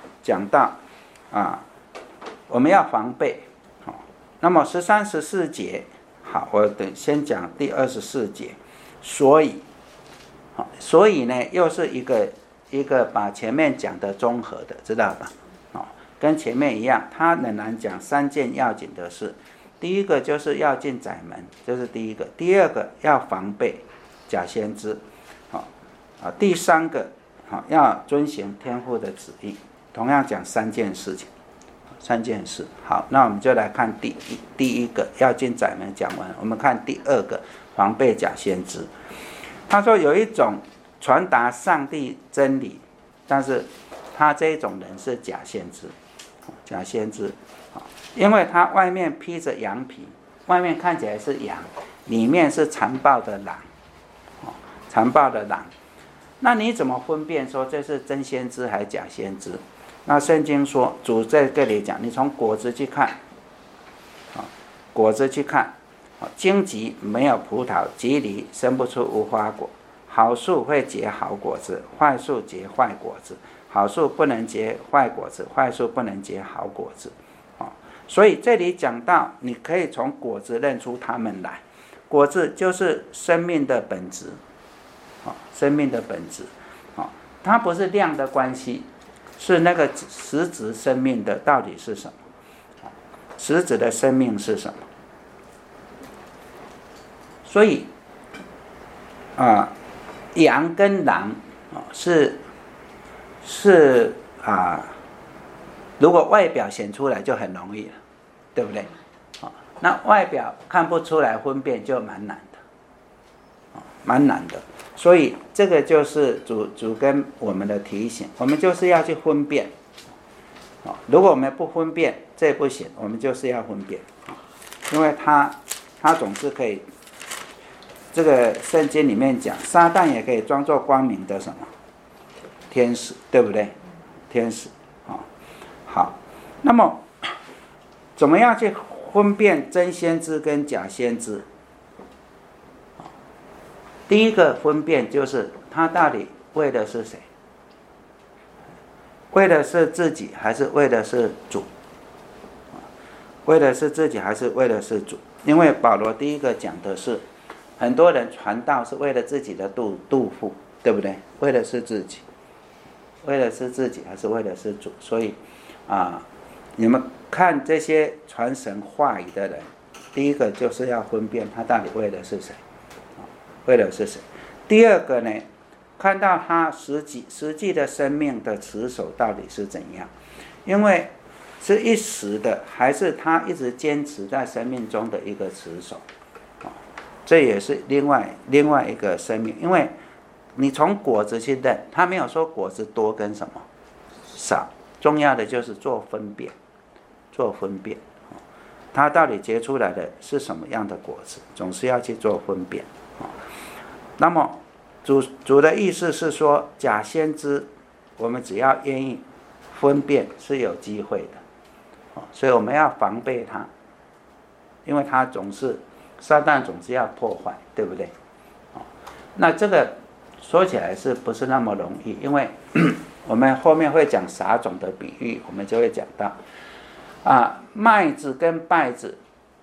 我们要防备。那么13、14节，好，我先讲第24节。所以呢，又是一个把前面讲的综合的，知道吧？跟前面一样，他仍然讲3件要紧的事。第一个就是要进窄门，这是第一个；第二个要防备假先知，第三个要遵行天父的旨意。同样讲3件事情，3件事。好，那我们就来看第一个要进窄门讲完，我们看第二个防备假先知。他说有一种传达上帝真理，但是他这一种人是假先知，假先知，因为他外面披着羊皮，外面看起来是羊，里面是残暴的狼，残暴的狼。那你怎么分辨说这是真先知还是假先知？那圣经说，主在这里讲，你从果子去看，果子去看，荆棘没有葡萄，蒺藜生不出无花果。好树会结好果子，坏树结坏果子。好树不能结坏果子，坏树不能结好果子。所以这里讲到，你可以从果子认出他们来。果子就是生命的本质，生命的本质，它不是量的关系，是那个实质生命的到底是什么？实质的生命是什么？所以羊跟狼如果外表显出来就很容易了，对不对？那外表看不出来分辨就蛮难的，蛮难的。所以这个就是主跟我们的提醒，我们就是要去分辨。如果我们不分辨，这不行，我们就是要分辨，因为他总是可以。这个圣经里面讲，撒旦也可以装作光明的什么天使，对不对？天使好，那么怎么样去分辨真先知跟假先知？第一个分辨就是他到底为的是谁？为的是自己还是为的是主？为的是自己还是为的是主？因为保罗第一个讲的是，很多人传道是为了自己的肚腹，对不对？为的是自己，为的是自己还是为的是主？所以你们看这些传神话语的人，第一个就是要分辨他到底为的是谁，为的是谁。第二个呢，看到他实际的生命的持守到底是怎样。因为是一时的，还是他一直坚持在生命中的一个持守？这也是另外一个生命，因为你从果子去认，他没有说果子多跟什么少，重要的就是做分辨，它到底结出来的是什么样的果子，总是要去做分辨。那么主的意思是说，假先知我们只要愿意分辨是有机会的，所以我们要防备他，因为他撒旦总是要破坏，对不对？那这个说起来是不是那么容易？因为我们后面会讲撒种的比喻，我们就会讲到麦子跟稗子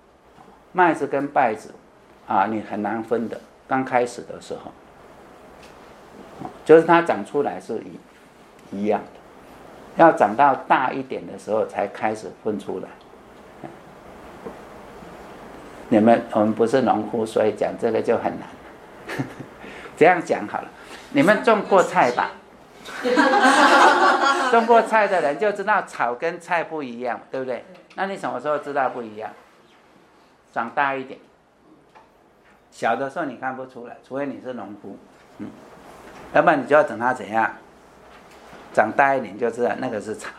你很难分的，刚开始的时候，就是它长出来是一样的，要长到大一点的时候才开始分出来。我们不是农夫，所以讲这个就很难。这样讲好了，你们种过菜吧？种过菜的人就知道草跟菜不一样，对不对？那你什么时候知道不一样？长大一点。小的时候你看不出来，除非你是农夫，要不然你就要等它怎样，长大一点就知道那个是草。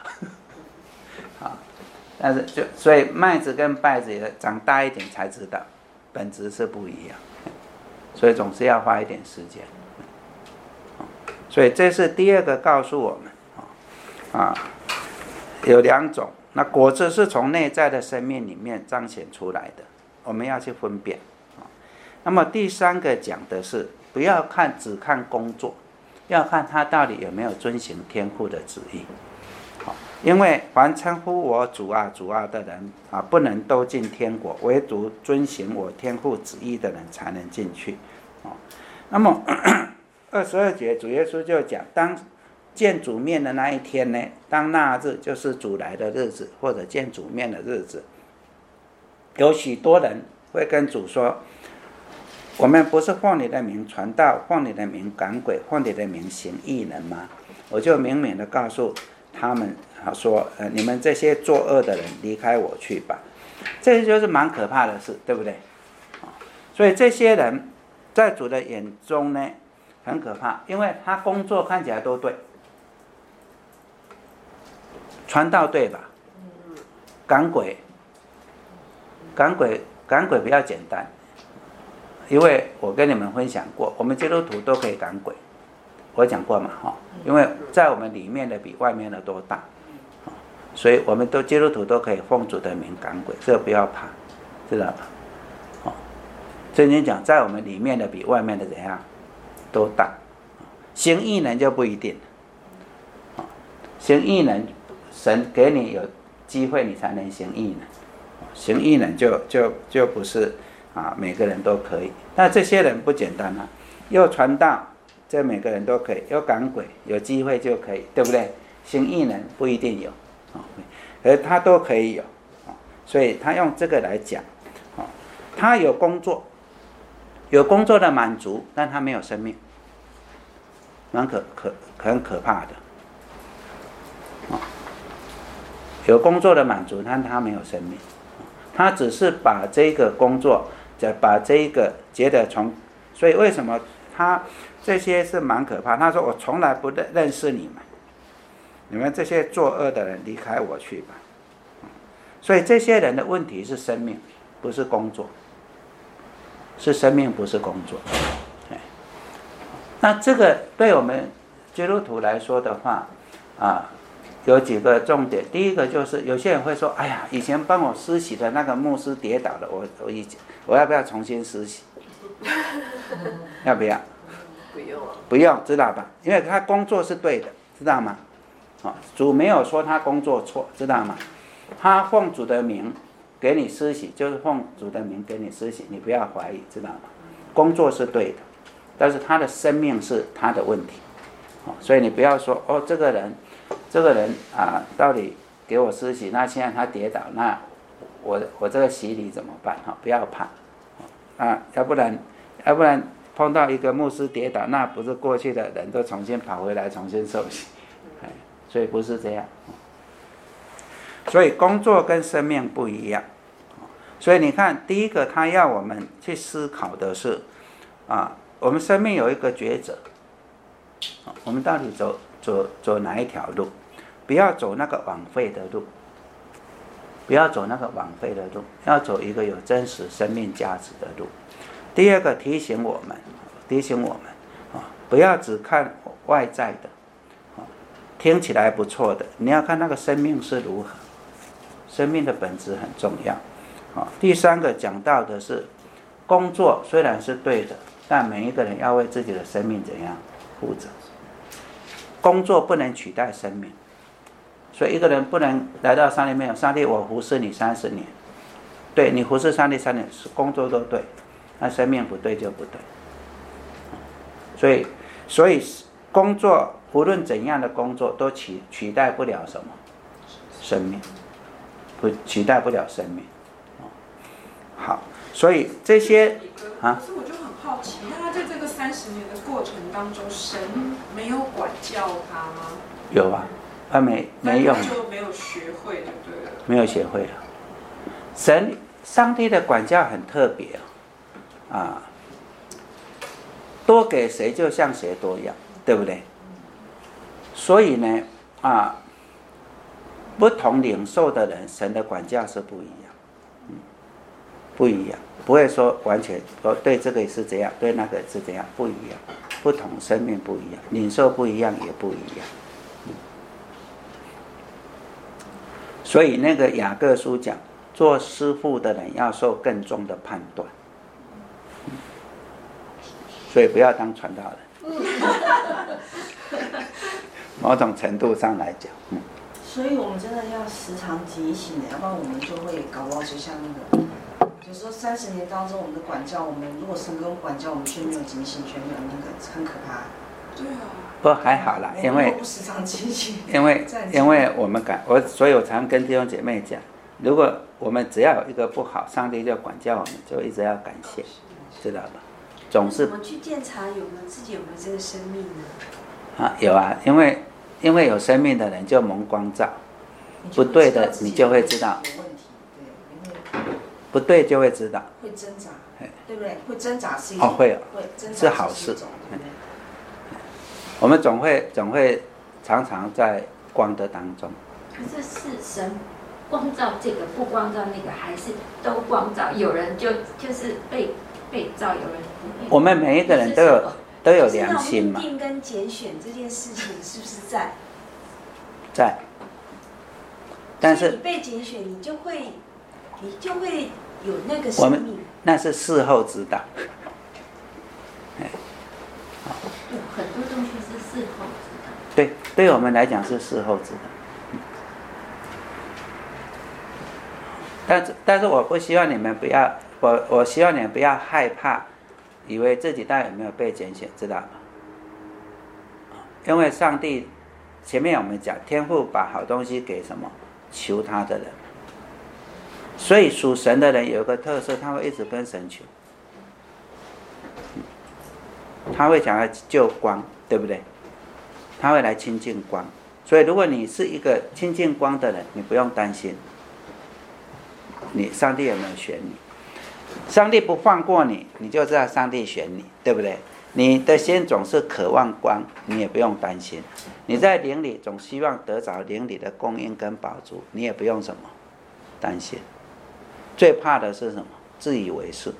但是所以麦子跟稗子也长大一点才知道，本质是不一样，所以总是要花一点时间。所以这是第二个告诉我们，有两种，那果子是从内在的生命里面彰显出来的，我们要去分辨。那么第三个讲的是，不要只看工作，要看他到底有没有遵行天父的旨意。因为凡称呼我主啊主啊的人不能都进天国，唯独遵行我天父旨意的人才能进去。那么22节主耶稣就讲，当见主面的那一天呢，当那日就是主来的日子，或者见主面的日子，有许多人会跟主说，我们不是奉你的名传道，奉你的名赶鬼，奉你的名行异能吗？我就明明的告诉他们说，你们这些作恶的人离开我去吧。这就是蛮可怕的事，对不对？所以这些人在主的眼中呢很可怕，因为他工作看起来都对，传道对吧？赶鬼比较简单，因为我跟你们分享过，我们基督徒都可以赶鬼，我讲过嘛，因为在我们里面的比外面的都大，所以我们基督徒都可以奉主的名赶鬼，这个不要怕，知道吧？圣经讲，在我们里面的比外面的怎样都大，行异能就不一定，行异能神给你有机会你才能行异能，行异能就不是每个人都可以。那这些人不简单又传道，这每个人都可以，又赶鬼，有机会就可以，对不对？行异能不一定有，而他都可以有，所以他用这个来讲，他有工作的满足，但他没有生命，很可怕的。有工作的满足，但他没有生命，他只是把这个工作，把这个觉得所以为什么他这些是蛮可怕？他说我从来不认识你们这些作恶的人离开我去吧。所以这些人的问题是生命，不是工作，是生命，不是工作。那这个对我们基督徒来说的话有几个重点。第一个就是有些人会说，哎呀，以前帮我施洗的那个牧师跌倒了，我要不要重新施洗？要不要？不用，知道吧？因为他工作是对的，知道吗？主没有说他工作错，知道吗？他奉主的名给你施洗，就是奉主的名给你施洗，你不要怀疑，知道吗？工作是对的，但是他的生命是他的问题，所以你不要说这个人到底给我施洗，那现在他跌倒，那我这个洗礼怎么办？不要怕要不然碰到一个牧师跌倒，那不是过去的人都重新跑回来重新受洗，所以不是这样。 所以工作跟生命不一样。所以你看，第一个他要我们去思考的是，我们生命有一个抉择，我们到底走哪一条路？不要走那个枉费的路，不要走那个枉费的路，要走一个有真实生命价值的路。第二个提醒我们，不要只看外在的，听起来不错的，你要看那个生命是如何，生命的本质很重要。第三个讲到的是，工作虽然是对的，但每一个人要为自己的生命怎样负责。工作不能取代生命，所以一个人不能来到上帝面前，上帝我服侍你30年，对你服侍上帝3年，工作都对，那生命不对就不对。所以工作无论怎样的工作都取代不了什么生命，取代不了生命。好，所以这些可是我就很好奇，那他在这个30年的过程当中，神没有管教他吗？ 有啊，他没用， 就没有学会，对不对？ 没有学会了。上帝的管教很特别多给谁就向谁多要，对不对？所以呢，不同领受的人，神的管教是不一样。不一样，不会说完全对这个是这样，对那个是这样，不一样，不同生命不一样，领受不一样也不一样。所以那个雅各书讲，做师傅的人要受更重的判断，所以不要当传道人。某种程度上来讲， 所以我们真的要时常提醒，要不然我们就会搞不好就像那个。有时候30年当中，我们的管教，我们如果神给我们管教，我们却没有警醒，却没有那个，很可怕。对啊。 不还好啦，因为不时常警醒。 因为我们所以我常跟弟兄姐妹讲，如果我们只要有一个不好，上帝就管教我们，就一直要感谢，知道吧？总是。 怎么去检查自己有没有这个生命呢？ 有啊，因为有生命的人就蒙光照，不对的你就会知道。不对就会知道， 会挣扎，对不对？会挣扎是一种，会挣扎是好事。我们总会常常在光的当中。 可是神光照这个，不光照那个，还是都光照。有人就是被照，有人不被。 我们每一个人都有良心嘛。 命定跟拣选这件事情是不是在？ 在。但是你被拣选，你就会有那个生命。 那是事后知道。 很多东西是事后知道。 对我们来讲是事后知道。但是我不希望你们不要，我希望你们不要害怕，以为自己到底有没有被拣选，知道吗？因为上帝前面我们讲，天父把好东西给什么？求他的人。所以属神的人有一个特色，他会一直跟神求，他会想要救光，对不对？他会来亲近光。所以如果你是一个亲近光的人，你不用担心上帝有没有选你。上帝不放过你，你就知道上帝选你，对不对？你的心总是渴望光，你也不用担心。你在灵里总希望得着灵里的供应跟饱足，你也不用什么担心。最怕的是什么？自以为是，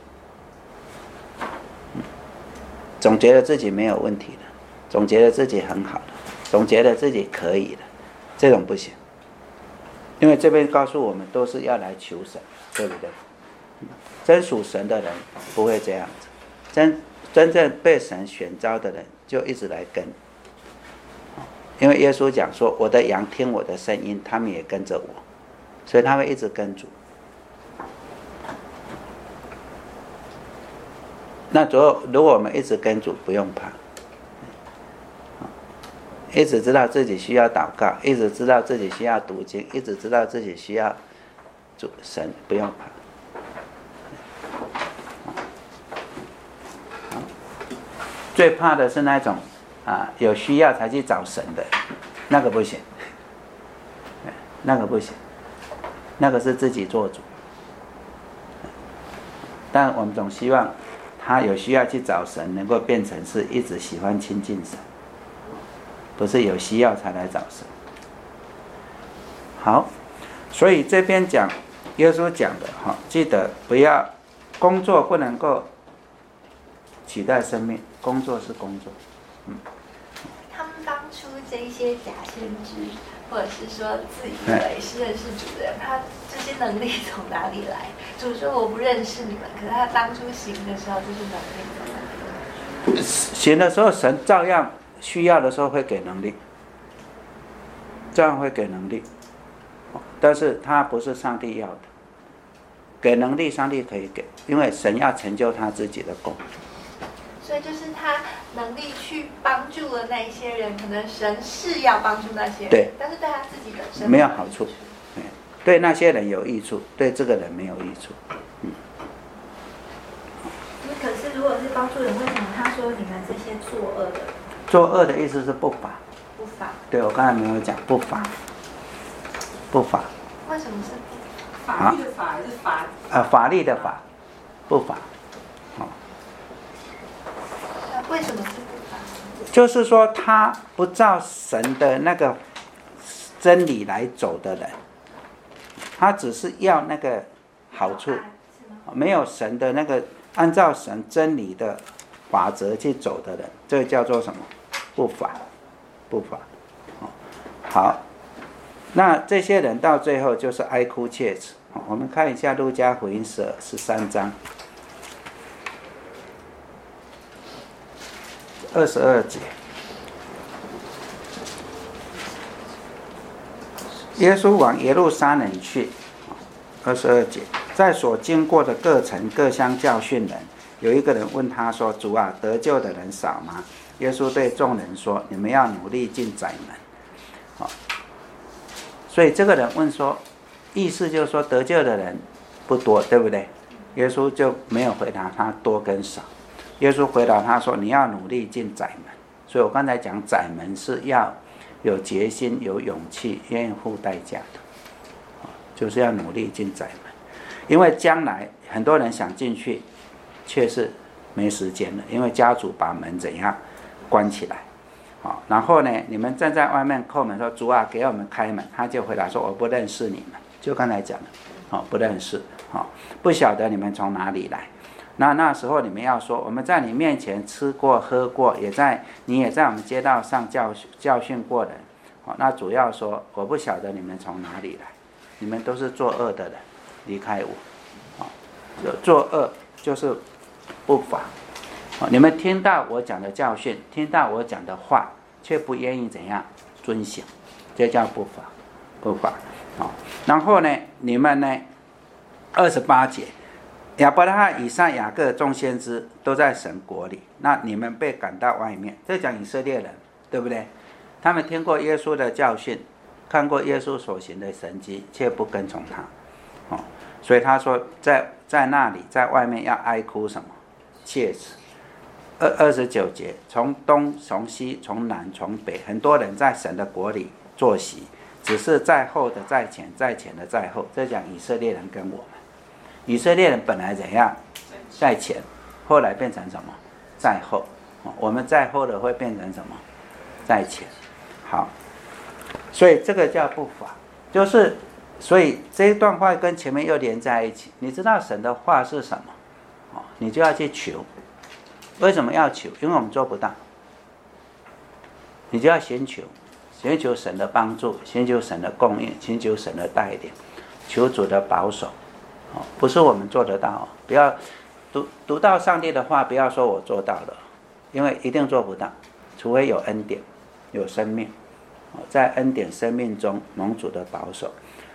总觉得自己没有问题的，总觉得自己很好的，总觉得自己可以的，这种不行。因为这边告诉我们，都是要来求神，对不对？真属神的人不会这样子，真正被神选召的人就一直来跟。因为耶稣讲说，我的羊听我的声音，他们也跟着我，所以他会一直跟主。那如果我们一直跟主，不用怕，一直知道自己需要祷告，一直知道自己需要读经，一直知道自己需要主神，不用怕。最怕的是那种有需要才去找神的，那个不行，那个不行。 那个是自己做主。但我们总希望他有需要去找神，能够变成是一直喜欢亲近神，不是有需要才来找神。好，所以这边讲耶稣讲的记得不要工作不能够取代生命，工作是工作。 他们当初这一些假先知，或者是说自以为是认识主的人，他这些能力从哪里来？主说我不认识你们，可是他当初行的时候，这些能力从哪里来？ 行的时候，神照样需要的时候会给能力，照样会给能力，但是他不是上帝要的。给能力，上帝可以给，因为神要成就他自己的功。 所以就是他能力去帮助了那一些人，可能神是要帮助那些人， 对， 但是对他自己本身没有好处，对那些人有益处，对这个人没有益处。 可是如果是帮助人，为什么他说你们这些作恶的？ 作恶的意思是不法。 不法。 对，我刚才没有讲不法。不法。 为什么是不法？法律的法还是法？ 法律的法，不法。 为什么是不法？ 就是说他不照神的那个真理来走的人，他只是要那个好处，没有神的那个按照神真理的法则去走的人，这个叫做什么？不法，不法。好，那这些人到最后就是哀哭切齿。我们看一下路加福音13章22节，耶稣往耶路撒冷去，22节，在所经过的各城各乡教训人。有一个人问他说：“主啊，得救的人少吗？”耶稣对众人说：“你们要努力进窄门。”所以这个人问说，意思就是说得救的人不多，对不对？耶稣就没有回答他多跟少。耶稣回答他说：“你要努力进窄门。”所以我刚才讲窄门是要有决心、有勇气、愿意付代价的，就是要努力进窄门。因为将来很多人想进去，却是没时间了，因为家主把门怎样关起来。然后呢，你们站在外面叩门说：“主啊，给我们开门。”他就回答说：“我不认识你们。”就刚才讲的，不认识，不晓得你们从哪里来。那时候你们要说：“我们在你面前吃过喝过，你也在我们街道上教训过人。”那主要说：“我不晓得你们从哪里来，你们都是作恶的人，离开我。”作恶就是不法。你们听到我讲的教训，听到我讲的话，却不愿意怎样遵行，这叫不法，不法。然后呢，你们呢，28节，亚伯拉罕、以撒、雅各众先知都在神国里，那你们被赶到外面，这讲以色列人，对不对？他们听过耶稣的教训，看过耶稣所行的神迹，却不跟从他。所以他说在那里，在外面要哀哭什么？切齿。29节，从东从西从南从北，很多人在神的国里坐席，只是在后的在前，在前的在后。这讲以色列人跟我们，以色列人本来怎样？在前，后来变成什么？在后。我们在后的会变成什么？在前。好，所以这个叫不法，就是所以这一段话跟前面又连在一起。你知道神的话是什么？你就要去求。为什么要求？因为我们做不到，你就要先求，先求神的帮助，先求神的供应，先求神的带领，求主的保守。不是我们做得到，不要读到上帝的话，不要说我做到了，因为一定做不到，除非有恩典，有生命，在恩典生命中蒙主的保守。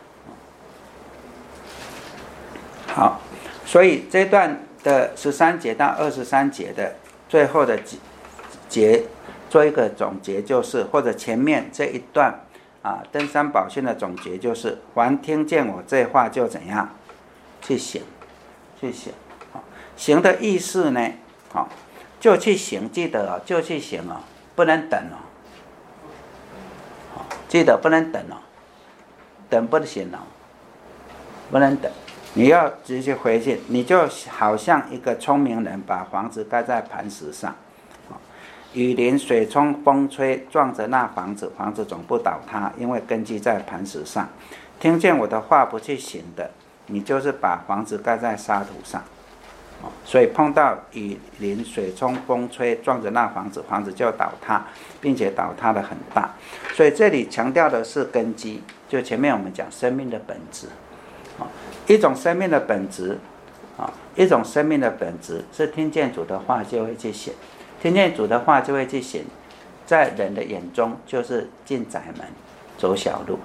好，所以这段的13节到23节的最后的节做一个总结，就是或者前面这一段登山宝训的总结就是：凡听见我这话就怎样去行，去行。行的意思呢，就去行，记得就去行不能等记得不能等等不行不能等，你要直接回去，你就好像一个聪明人把房子盖在磐石上，雨淋、水冲、风吹，撞着那房子，房子总不倒塌，因为根基在磐石上。听见我的话不去行的，你就是把房子盖在沙土上，所以碰到雨淋、水冲、风吹，撞着那房子，房子就倒塌，并且倒塌的很大。所以这里强调的是根基，就前面我们讲生命的本质，一种生命的本质，一种生命的本质是听见主的话就会去行，听见主的话就会去行，在人的眼中就是进窄门，走小路。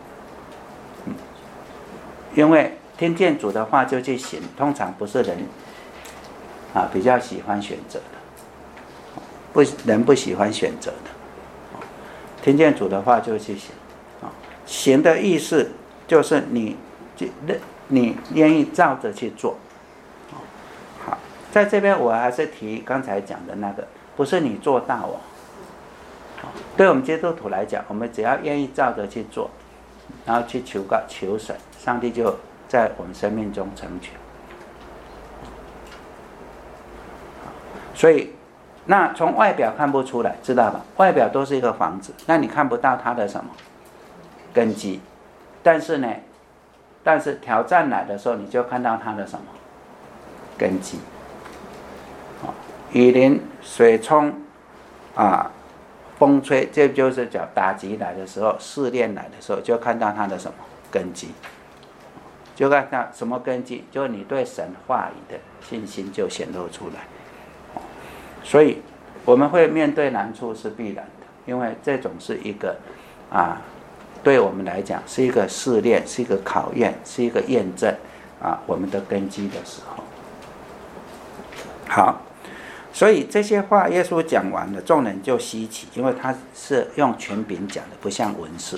因为听见主的话就去行，通常不是人比较喜欢选择的，人不喜欢选择的。听见主的话就去行，行的意思就是你愿意照着去做。好，在这边我还是提刚才讲的那个，不是你做到对我们基督徒来讲，我们只要愿意照着去做，然后去求神，上帝就在我们生命中成全。所以那从外表看不出来，知道吧？外表都是一个房子，那你看不到它的什么根基。但是挑战来的时候，你就看到它的什么根基。雨淋、水冲风吹，这就是讲打击来的时候，试炼来的时候，就看到它的什么根基。就看到什么根基，就你对神话语的信心就显露出来。所以我们会面对难处是必然的，因为这种是一个对我们来讲是一个试炼，是一个考验，是一个验证我们的根基的时候。好，所以这些话耶稣讲完了，众人就稀奇，因为他是用权柄讲的，不像文士。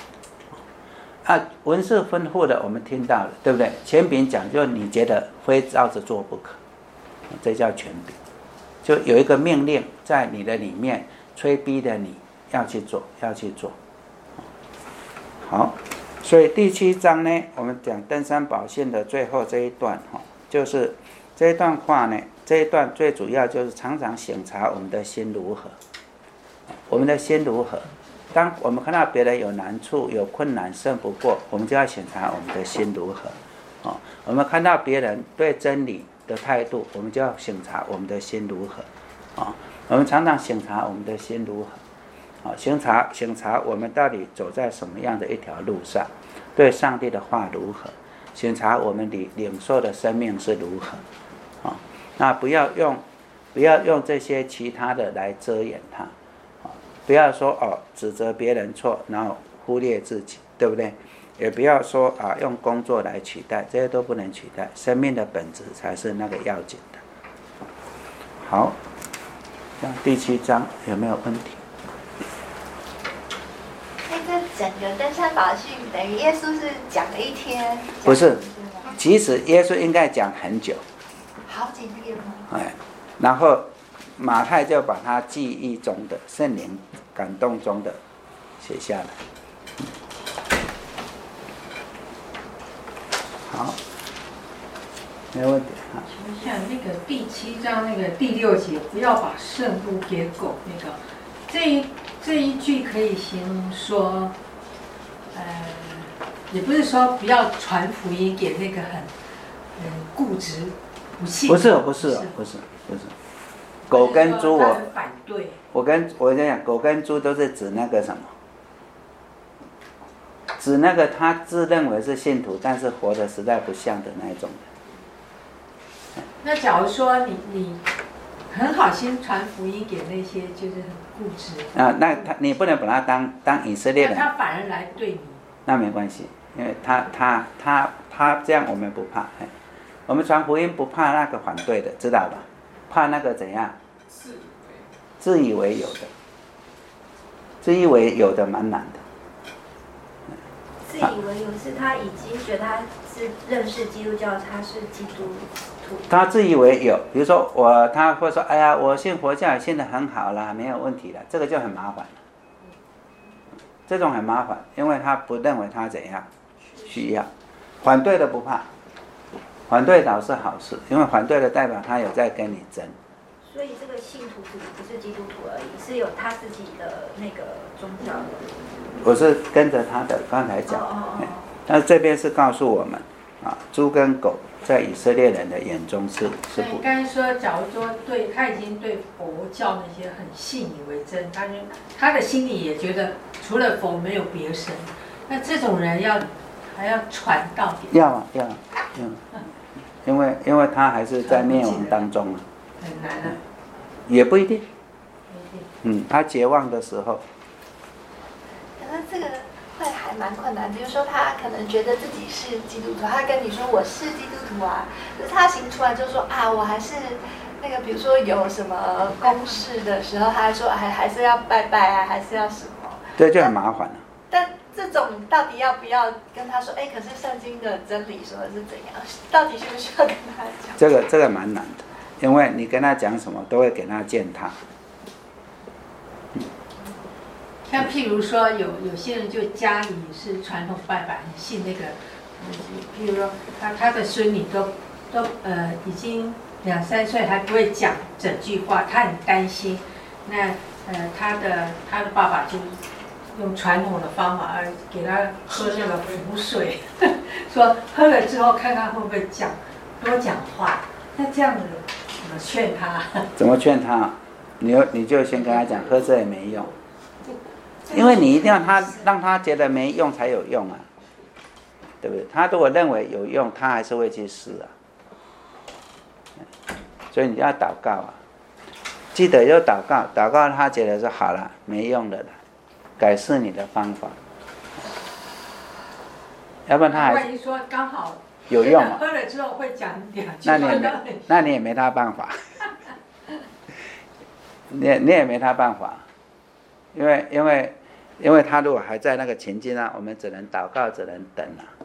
文士吩咐的我们听到了，对不对？权柄讲就你觉得非照着做不可，这叫权柄。就有一个命令在你的里面催逼的你要去做，要去做。好，所以第7章呢，我们讲登山宝训的最后这一段就是这一段话呢，这一段最主要就是常常省察我们的心如何，我们的心如何。当我们看到别人有难处、有困难胜不过，我们就要审查我们的心如何。我们看到别人对真理的态度，我们就要审查我们的心如何。我们常常审查我们的心如何。审查我们到底走在什么样的一条路上，对上帝的话如何，审查我们领受的生命是如何。那不要用这些其他的来遮掩它。不要说指责别人错，然后忽略自己，对不对？也不要说用工作来取代，这些都不能取代，生命的本质才是那个要紧的。好，这样第7章有没有问题？ 这整个登山宝训等于耶稣是讲了一天？ 不是，其实耶稣应该讲很久， 好几天吗？ 然后马太就把他记忆中的圣灵感动中的写下来。好，没有问题。 请问一下，那个第7章那个第6节，不要把圣物给狗，那个这一句可以形容说，也不是说不要传福音给那个很固执不信。 不是。狗跟猪我跟你讲，狗跟猪都是指那个什么，指那个他自认为是信徒，但是活得实在不像的那一种人。 那假如说你很好心传福音给那些就是很固执那你不能把他当以色列人， 他反而来对你， 那没关系，因为他这样我们不怕。我们传福音不怕那个反对的，知道吧？怕那个怎样？自以为有的，自以为有的蛮难的。 自以为有是他已经觉得他是认识基督教，他是基督徒。 他自以为有，比如说他会说：“哎呀，我信佛教也信得很好了，没有问题了。”这个就很麻烦了。这种很麻烦，因为他不认为他怎样需要， 反对的不怕，反对倒是好事，因为反对的代表他有在跟你争。 所以这个信徒不是基督徒而已，是有他自己的那个宗教的。 我是跟着他的，刚才讲。但是这边是告诉我们啊，猪跟狗在以色列人的眼中是所以你刚才说，假如说他已经对佛教那些很信以为真，他的心里也觉得除了佛没有别神，那这种人还要传到底？ 要，因为他还是在灭亡当中啊。 很难啊。 也不一定。他绝望的时候。 可是这个会还蛮困难，比如说他可能觉得自己是基督徒，他跟你说我是基督徒啊，可是他行出来就说啊，我还是那个，比如说有什么公事的时候，他还说还是要拜拜啊，还是要什么？ 对，就很麻烦了。 但这种到底要不要跟他说？可是圣经的真理说的是怎样？到底需不需要跟他讲？ 这个蛮难的，因为你跟他讲什么，都会给他践踏。 像譬如说有些人就家里是传统拜拜，信那个，譬如说他的孙女都已经2、3岁还不会讲整句话，他很担心。那他的爸爸就用传统的方法给他喝那个符水，说喝了之后看看会不会多讲话。那这样子怎么劝他？ 怎么劝他？你就先跟他讲，喝这也没用。因为你一定要让他觉得没用才有用啊，对不对？他如果认为有用，他还是会去试啊。所以你要祷告啊，记得要祷告，祷告他觉得说好了，没用的了，改试你的方法，要不然他还万一说刚好有用嘛， 喝了之后会讲2句， 那你也没他办法，你也没他办法。因为他如果还在那个情境啊，我们只能祷告，只能等啊。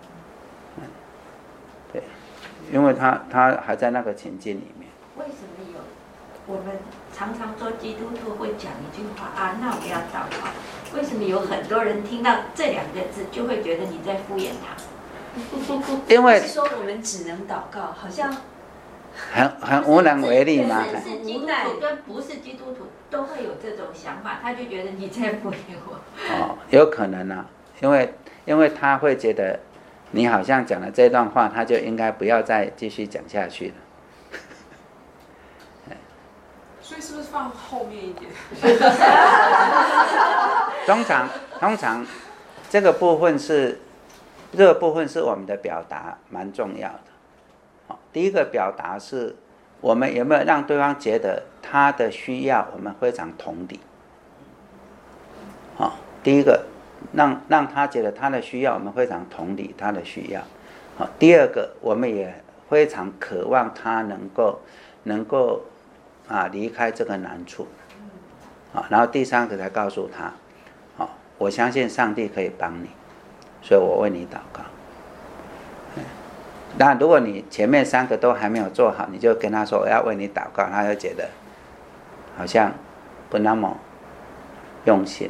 对，因为他还在那个情境里面。 为什么我们常常说基督徒会讲一句话啊，那我要祷告？为什么有很多人听到这2个字就会觉得你在敷衍他？ 因为是说我们只能祷告，好像很无能为力嘛。 是基督徒跟不是基督徒都会有这种想法，他就觉得你在敷衍我。 有可能啊，因为他会觉得你好像讲了这段话，他就应该不要再继续讲下去了。 所以是不是放后面一点？ 通常这个部分是我们的表达蛮重要的。第一个表达是我们有没有让对方觉得他的需要我们非常同理。第一个让他觉得他的需要我们非常同理他的需要。第二个我们也非常渴望他能够离开这个难处。然后第3个才告诉他，我相信上帝可以帮你，所以我为你祷告。那如果你前面3个都还没有做好，你就跟他说我要为你祷告，他就觉得好像不那么用心。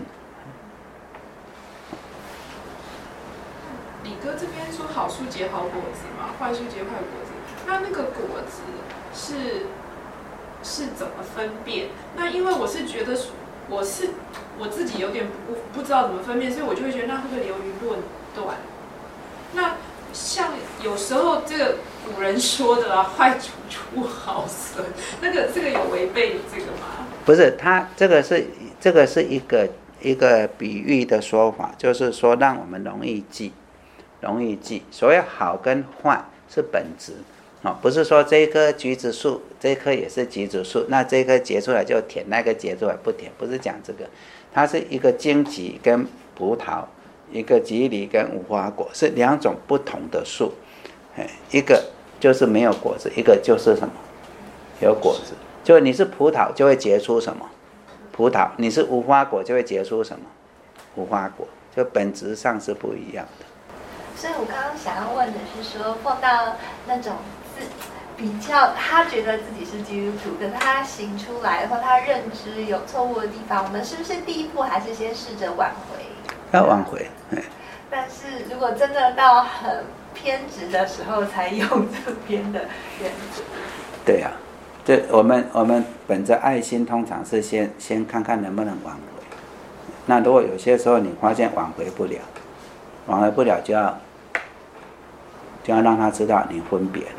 李哥这边说好树结好果子嘛，坏树结坏果子，那个果子是怎么分辨？那因为我是觉得我自己有点不知道怎么分辨，所以我就会觉得那会不会流于论断？那像有时候这个古人说的坏主出好损，这个有违背这个吗？ 不是，他这个是一个比喻的说法，就是说让我们容易记。所谓好跟坏是本质。不是说这棵橘子树，这棵也是橘子树，那这棵结出来就甜，那个结出来不甜，不是讲这个。它是一个荆棘跟葡萄，一个棘藜跟无花果，是2种不同的树。一个就是没有果子，一个就是什么有果子。就你是葡萄就会结出什么葡萄，你是无花果就会结出什么无花果，就本质上是不一样的。 所以我刚刚想要问的是说，碰到那种比较他觉得自己是基督徒，可是他行出来或他认知有错误的地方，我们是不是第一步还是先试着挽回？ 要挽回。 但是如果真的到很偏执的时候才用这边的原则。 对啊，这我们本着爱心，通常是先看看能不能挽回。那如果有些时候你发现挽回不了就要让他知道你分别了。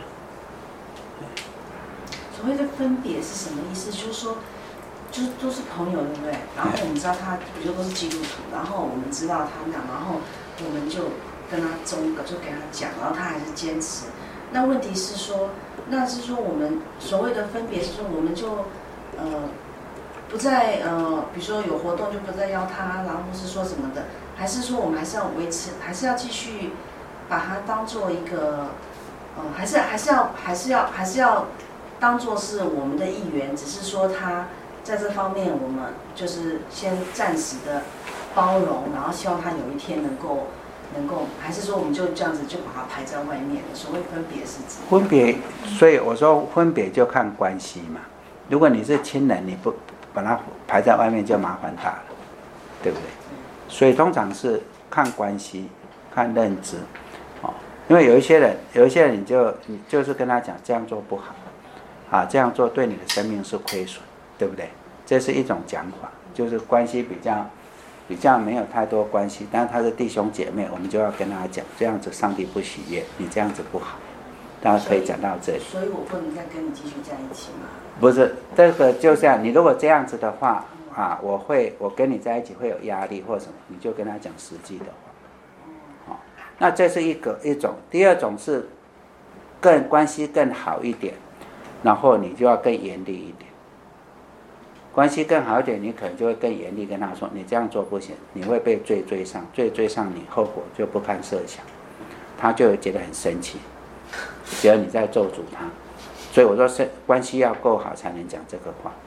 所谓的分别是什么意思？就是说，就是都是朋友，对不对？然后我们知道他，比如说都是基督徒，然后我们知道他那，然后我们就跟他就给他讲，然后他还是坚持。那问题是说，那是说我们所谓的分别是说，我们就不再比如说有活动就不再邀他，然后是说什么的，还是说我们还是要维持，还是要继续把它当做一个还是要当做是我们的一员，只是说他在这方面我们就是先暂时的包容，然后希望他有一天能够，还是说我们就这样子就把它排在外面了？所谓分别是指分别，所以我说分别就看关系嘛。如果你是亲人，你不把它排在外面就麻烦大了，对不对？所以通常是看关系，看认知，因为有一些人你就是跟他讲这样做不好，这样做对你的生命是亏损，对不对？这是一种讲法，就是关系比较没有太多关系，但是他是弟兄姐妹，我们就要跟他讲，这样子上帝不喜悦，你这样子不好。大家可以讲到这里。 所以我不能再跟你继续在一起吗？ 不是，这个就像你如果这样子的话我跟你在一起会有压力或什么，你就跟他讲实际的话。那这是一种。第二种是关系更好一点，然后你就要更严厉一点。关系更好一点，你可能就会更严厉跟他说，你这样做不行，你会被罪追上，你后果就不堪设想，他就会觉得很生气，觉得你在咒诅他。所以我说关系要够好才能讲这个话。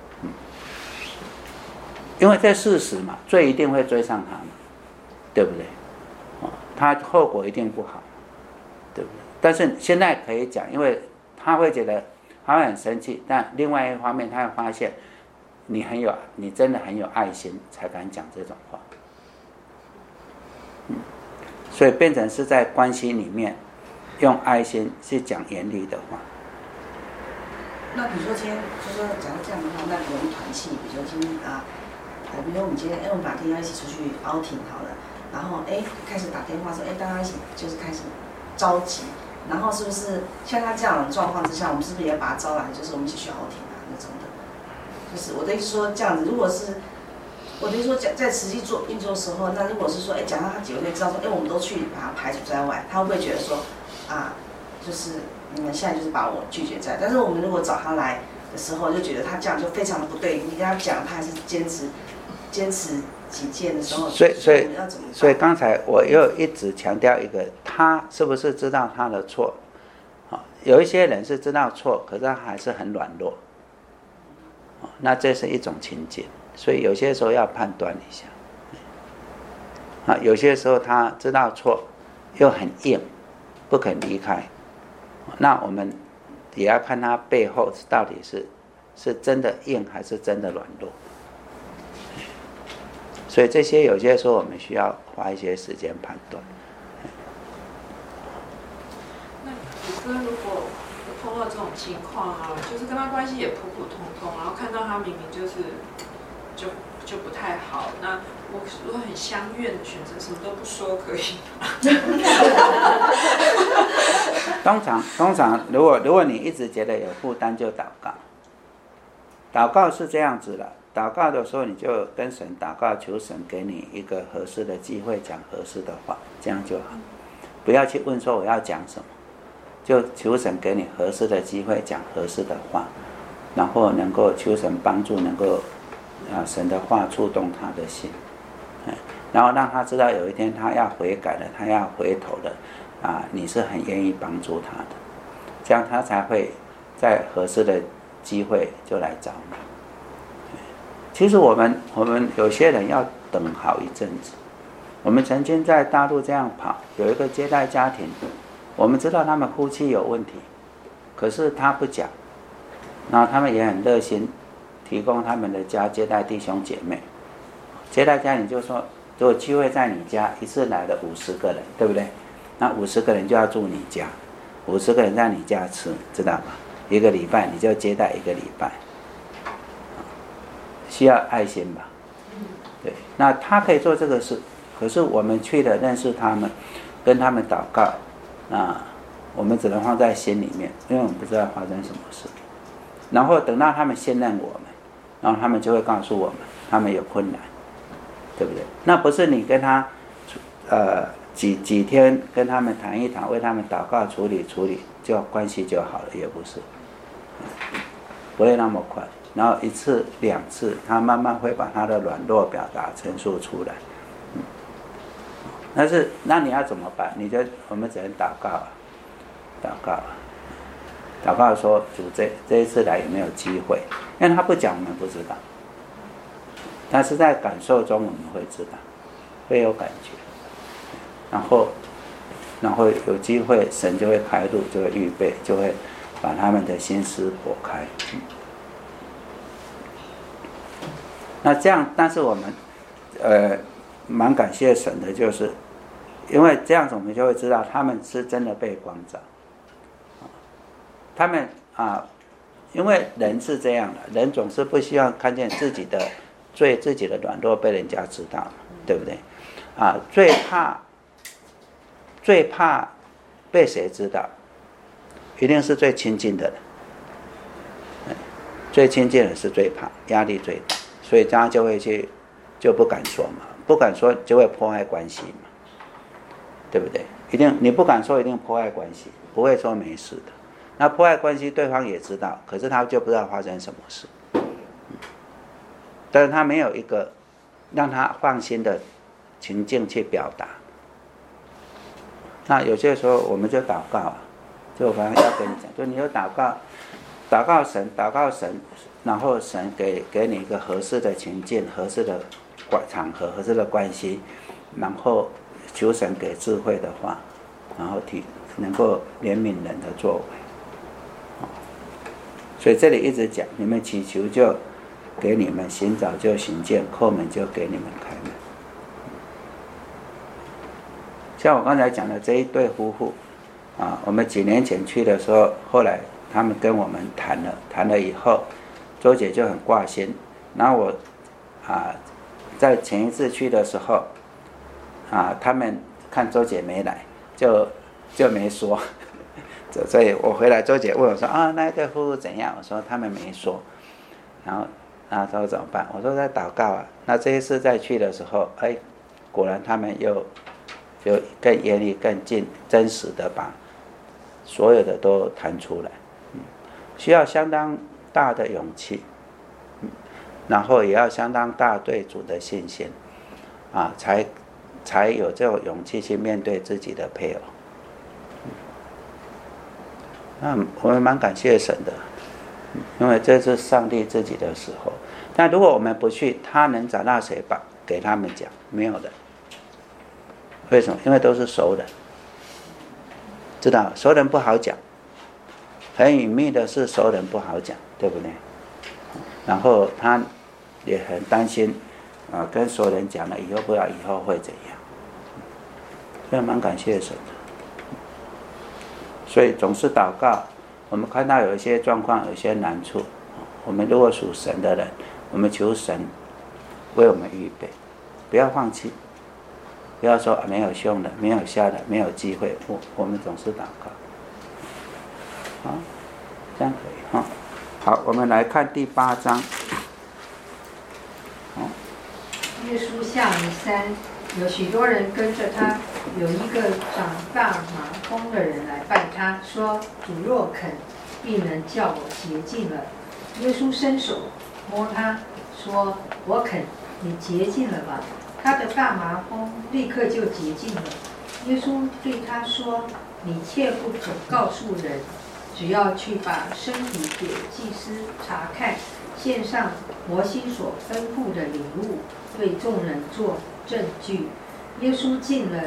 因为这事实嘛，罪一定会追上他嘛，对不对？他后果一定不好，对不对？但是现在可以讲，因为他会觉得他会很生气，但另外一方面他会发现你真的很有爱心，才敢讲这种话。所以变成是在关系里面用爱心去讲严厉的话。 那比如说今天就说假如这样的话，那我们团契，比如说今天比如说我们今天我们哪天要一起出去 outing 好了，然后开始打电话说大家一起就是开始着急，然后是不是像他这样的状况之下，我们是不是也把他招来，就是我们一起去 outing 那种的？就是我的意思说这样子，如果是我的意思说在实际运作的时候，那如果是说假如他几个月知道说我们都去把他排除在外，他会不会觉得说就是你们现在就是把我拒绝在？但是我们如果找他来的时候，就觉得他这样就非常的不对，你跟他讲，他还是坚持己见的时候，所以刚才我又一直强调一个，他是不是知道他的错？有一些人是知道错，可是他还是很软弱，那这是一种情境，所以有些时候要判断一下。有些时候他知道错，又很硬，不肯离开，那我们也要看他背后到底是真的硬还是真的软弱。所以这些有些时候我们需要花一些时间判断。 那宇哥如果碰到这种情况就是跟他关系也普普通通，然后看到他明明就不太好，那我如果很相怨的选择什么都不说可以吗？ 通常如果你一直觉得有负担，就祷告。祷告是这样子的，祷告的时候你就跟神祷告，求神给你一个合适的机会讲合适的话，这样就好。不要去问说我要讲什么，就求神给你合适的机会讲合适的话，然后能够求神帮助，能够神的话触动他的心，然后让他知道有一天他要悔改了，他要回头了，你是很愿意帮助他的，这样他才会在合适的机会就来找你。其实我们有些人要等好一阵子。我们曾经在大陆这样跑，有一个接待家庭，我们知道他们夫妻有问题，可是他不讲，然后他们也很热心提供他们的家接待弟兄姐妹。接待家庭就说，如果机会在你家，一次来了50个人，对不对？ 那50个人就要住你家，50个人在你家吃，知道吗？1个礼拜你就接待1个礼拜，需要爱心吧？对，那他可以做这个事，可是我们去了认识他们，跟他们祷告，我们只能放在心里面，因为我们不知道发生什么事。然后等到他们信任我们，然后他们就会告诉我们，他们有困难，对不对？那不是你跟他，几天跟他们谈一谈，为他们祷告处理，就关系就好了，也不是，不会那么快。然后1次2次，他慢慢会把他的软弱表达陈述出来。但是那你要怎么办？我们只能祷告啊，祷告说主这一次来有没有机会？因为他不讲，我们不知道。但是在感受中我们会知道，会有感觉。然后有机会，神就会开路，就会预备，就会把他们的心思拨开。那这样，但是我们蛮感谢神的，就是因为这样子，我们就会知道他们是真的被光照。他们因为人是这样的，人总是不希望看见自己的罪、自己的软弱被人家知道，对不对？最怕被谁知道？一定是最亲近的人，最亲近的人是最怕，压力最大，所以这样就不敢说嘛，不敢说就会破坏关系嘛，对不对？你不敢说，一定破坏关系，不会说没事的。那破坏关系，对方也知道，可是他就不知道发生什么事，但是他没有一个让他放心的情境去表达。那有些时候我们就祷告就我刚刚要跟你讲，就你有祷告神，然后神给你一个合适的情境、合适的场合、合适的关系，然后求神给智慧的话，然后能够怜悯人的作为。所以这里一直讲，你们祈求就给你们，寻找就寻见，叩门就给你们开门。像我刚才讲的这一对夫妇我们几年前去的时候，后来他们跟我们谈了以后，周姐就很挂心。然后我在前一次去的时候他们看周姐没来，就没说。所以我回来，周姐问我说那一对夫妇怎样？我说他们没说。然后他说怎么办？我说在祷告那这一次再去的时候，果然他们就更严厉、更真实的把所有的都谈出来，需要相当大的勇气，然后也要相当大对主的信心才有这种勇气去面对自己的配偶。那我们蛮感谢神的，因为这是上帝自己的时候。但如果我们不去，他能找到谁给他们讲？没有的。为什么？因为都是熟人，知道熟人不好讲，很隐秘的是熟人不好讲，对不对？然后他也很担心跟熟人讲了以后，不知道以后会怎样，所以蛮感谢神的。所以总是祷告，我们看到有一些状况，有一些难处，我们如果属神的人，我们求神为我们预备，不要放弃，不要说没有用的，没有效的，没有机会，我们总是祷告。这样可以好，我们来看第8章。 耶稣下了山，有许多人跟着他。有一个长大麻风的人来拜他，说：“主若肯，必能叫我洁净了。”耶稣伸手摸他，说：“我肯，你洁净了吧。”他的大麻风立刻就洁净了。耶稣对他说：“你切不可告诉人，只要去把身体给祭司查看，献上摩西所吩咐的礼物，对众人做证据。”耶稣进了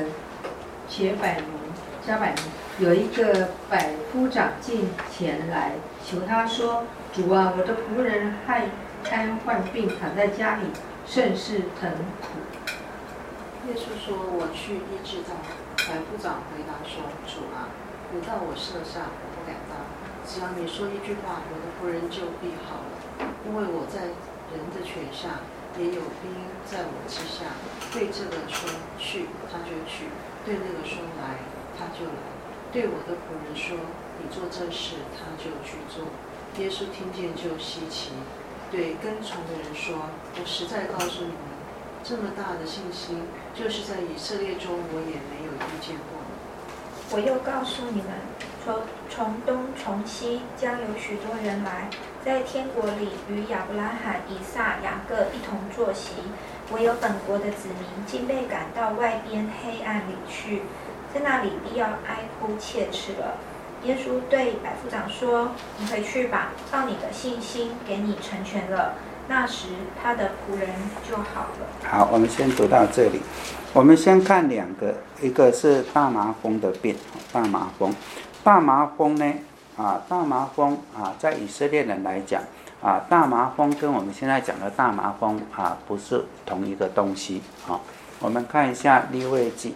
加百农，有一个百夫长进前来求他说：“主啊，我的仆人瘫患病，躺在家里，甚是疼苦。” 耶稣说：“我去医治他。” 百夫长回答说：“主啊，你到我舍上，我不敢当。只要你说一句话，我的仆人就必好了。因为我在人的权下，也有兵在我之下。对这个说去，他就去；对那个说来，他就来。对我的仆人说，你做这事，他就去做。”耶稣听见就稀奇，对跟从的人说：“我实在告诉你们，这么大的信心，就是在以色列中我也没有遇见过。” 我又告诉你们，从东从西将有许多人来，在天国里与亚伯拉罕、以撒、雅各一同坐席。唯有本国的子民竟被赶到外边黑暗里去，在那里必要哀哭切齿了。耶稣对百夫长说：“你回去吧，照你的信心给你成全了。”那时他的仆人就好了。 好，我们先读到这里。我们先看两个，一个是大麻风的病，大麻风。大麻风呢，大麻风在以色列人来讲，大麻风跟我们现在讲的大麻风不是同一个东西。我们看一下利未记。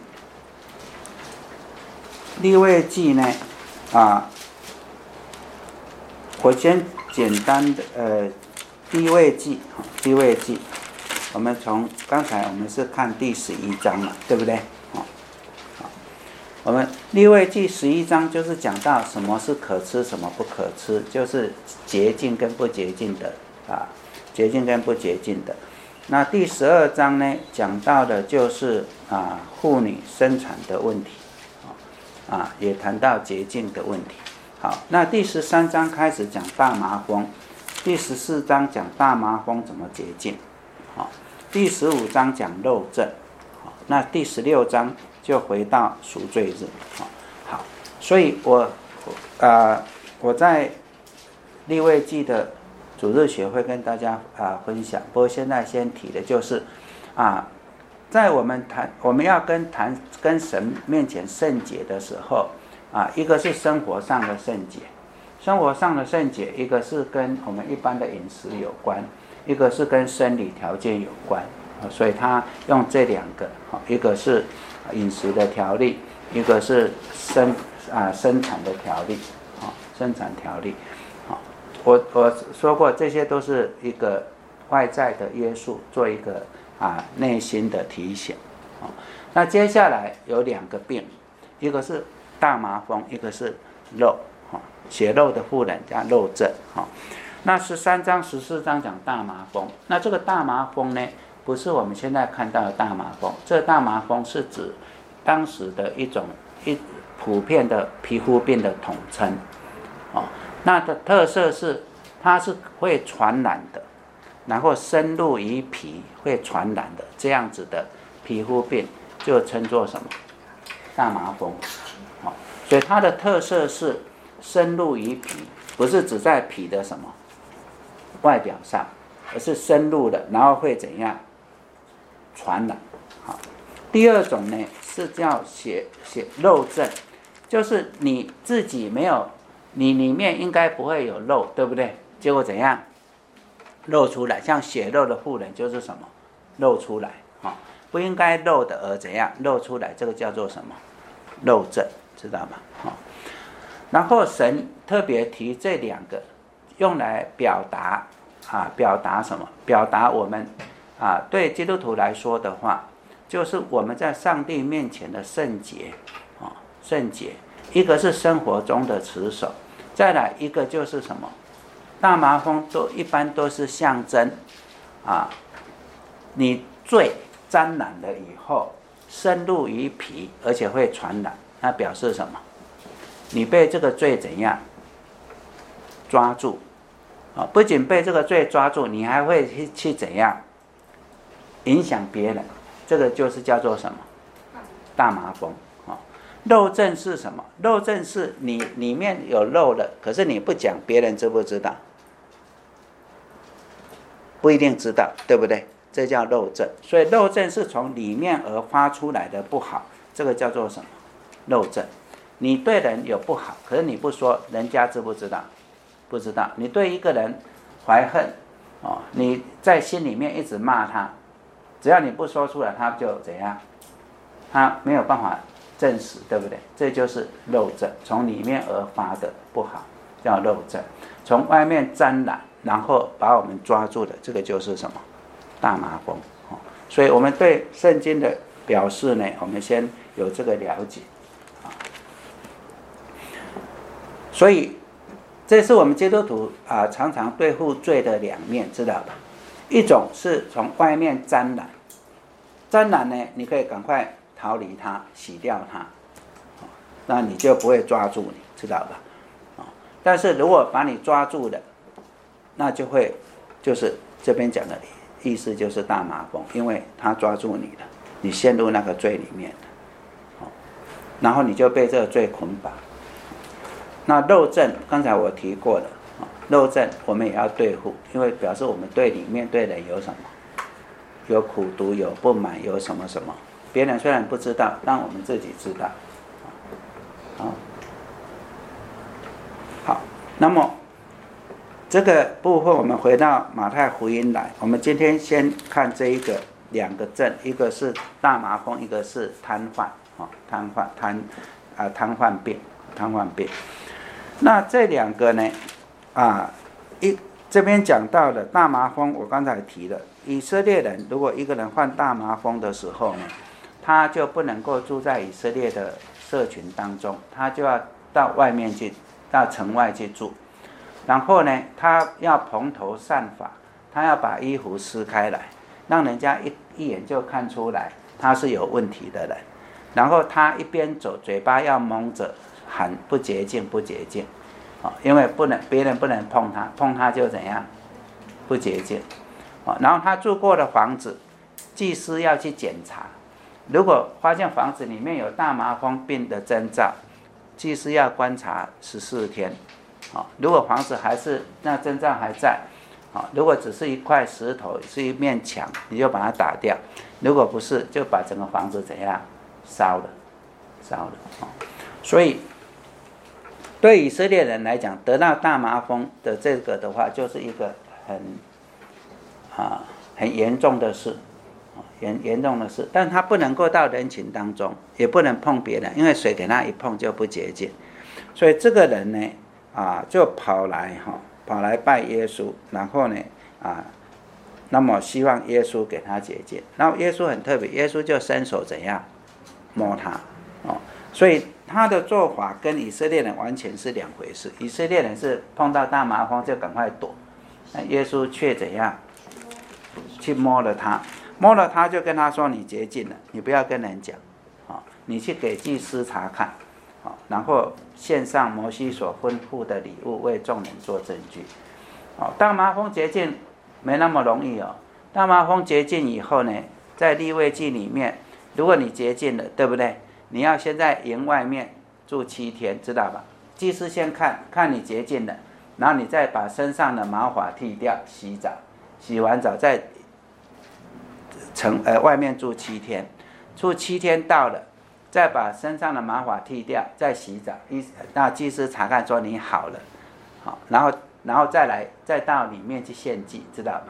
利未记呢，我先简单的利未记，我们从刚才我们是看第11章嘛，对不对？我们利未记11章就是讲到什么是可吃，什么不可吃，就是洁净跟不洁净的洁净跟不洁净的。那第12章呢，讲到的就是妇女生产的问题，也谈到洁净的问题。好，那第13章开始讲大麻风，第14章讲大麻风怎么洁净，第15章讲漏证，那第16章就回到赎罪日。好，所以我在利未记的主日学会跟大家分享。不过现在先提的就是在我们要跟神面前圣洁的时候一个是生活上的圣洁，一个是跟我们一般的饮食有关，一个是跟生理条件有关。所以他用这两个，一个是饮食的条例，一个是生产的条例，生产条例。我说过，这些都是一个外在的约束，做一个内心的提醒。那接下来有两个病，一个是大麻风，一个是漏，血漏的妇人加漏症。那13章14章讲大麻风，那这个大麻风呢，不是我们现在看到的大麻风，这个大麻风是指当时的一种普遍的皮肤病的统称。那的特色是它是会传染的，然后深入于皮会传染的，这样子的皮肤病就称作什么？大麻风。所以它的特色是深入于皮，不是只在皮的什么外表上，而是深入的，然后会怎样传染。第二种呢是叫血漏症，就是你自己没有，你里面应该不会有漏，对不对？结果怎样漏出来？像血漏的妇人就是什么？漏出来，不应该漏的而怎样漏出来？这个叫做什么？漏症，知道吗？然后神特别提这两个，用来表达什么？表达我们对基督徒来说的话，就是我们在上帝面前的圣洁，圣洁。一个是生活中的持守，再来一个就是什么？大麻风一般都是象征你罪沾染了以后，深入于皮，而且会传染，那表示什么？你被这个罪怎样抓住？不仅被这个罪抓住，你还会去怎样影响别人？这个就是叫做什么？大麻风。漏症是什么？漏症是你里面有漏了，可是你不讲，别人知不知道？不一定知道，对不对？这叫漏症。所以漏症是从里面而发出来的不好，这个叫做什么？漏症。你对人有不好，可是你不说，人家知不知道？不知道。你对一个人怀恨，你在心里面一直骂他，只要你不说出来，他就怎样？他没有办法证实，对不对？这就是漏症，从里面而发的不好，叫漏症。从外面沾染，然后把我们抓住的，这个就是什么？大麻风。所以我们对圣经的表示呢，我们先有这个了解。所以这是我们基督徒常常对付罪的两面，知道吧？一种是从外面沾染，沾染呢，你可以赶快逃离它，洗掉它，那你就不会抓住你，知道吧？但是如果把你抓住了，那就会就是这边讲的意思就是大麻风，因为他抓住你了，你陷入那个罪里面了，然后你就被这个罪捆绑。那漏症刚才我提过了，漏症我们也要对付，因为表示我们对里面对人有什么，有苦毒，有不满，有什么什么，别人虽然不知道，但我们自己知道。好，那么这个部分我们回到马太福音来，我们今天先看这两个症，一个是大麻风，一个是瘫痪病。那这两个呢，这边讲到的大麻风，我刚才提了，以色列人如果一个人患大麻风的时候呢，他就不能够住在以色列的社群当中，他就要到外面去，到城外去住。然后呢，他要蓬头散发，他要把衣服撕开来，让人家一眼就看出来他是有问题的人。然后他一边走，嘴巴要蒙着喊不洁净，不洁净，因为别人不能碰他，碰他就怎样不洁净。然后他住过的房子，祭司要去检查，如果发现房子里面有大麻风病的征兆，祭司要观察14天。如果房子还是那征兆还在，如果只是一块石头，是一面墙，你就把它打掉；如果不是，就把整个房子怎样烧了。所以对以色列人来讲，得到大麻风的这个的话，就是一个很严重的事，严重的事。但他不能够到人群当中，也不能碰别人，因为水给他一碰就不洁净。所以这个人呢，就跑来拜耶稣，然后呢，那么希望耶稣给他洁净。然后耶稣很特别，耶稣就伸手怎样摸他，所以他的做法跟以色列人完全是两回事。以色列人是碰到大麻风就赶快躲，那耶稣却怎样去摸了他，就跟他说：“你洁净了，你不要跟人讲，你去给祭司查看。”然后献上摩西所吩咐的礼物，为众人做证据。大麻风洁净没那么容易哦。大麻风洁净以后呢，在利未记里面，如果你洁净了，对不对？你要先在营外面住7天，知道吧？祭司先看你洁净了，然后你再把身上的毛发剃掉，洗澡，洗完澡再外面住7天，住7天到了。再把身上的毛发剃掉，再洗澡，那祭司查看说你好了，然后再到里面去献祭，知道吗？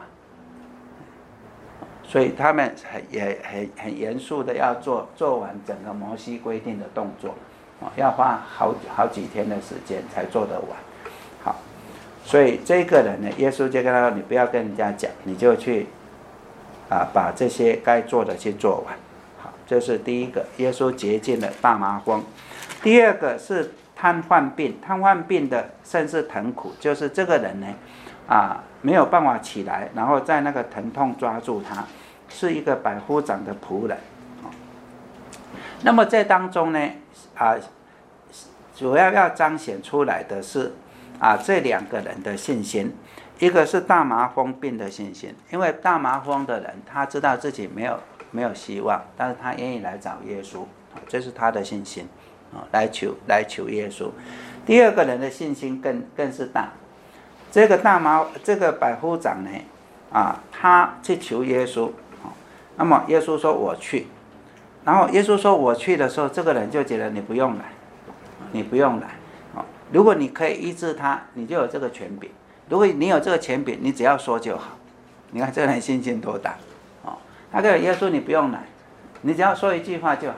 所以他们也很严肃的要做完整个摩西规定的动作，要花好几天的时间才做得完。好，所以这个人呢，耶稣就跟他说：“你不要跟人家讲，你就去把这些该做的去做完。”这是第一个，耶稣洁净了大麻风。第二个是瘫痪病，瘫痪病的甚至疼苦，就是这个人呢，没有办法起来，然后在那个疼痛抓住他，是一个百夫长的仆人。那么在当中呢，主要彰显出来的是这两个人的信心，一个是大麻风病的信心，因为大麻风的人他知道自己没有希望，但是他愿意来找耶稣，这是他的信心，来求耶稣。第二个人的信心更是大，这个百夫长呢，他去求耶稣，那么耶稣说我去，然后耶稣说我去的时候，这个人就觉得你不用来，如果你可以医治他，你就有这个权柄；如果你有这个权柄，你只要说就好。你看这个人信心多大。他跟耶稣你不用来，你只要说一句话就好，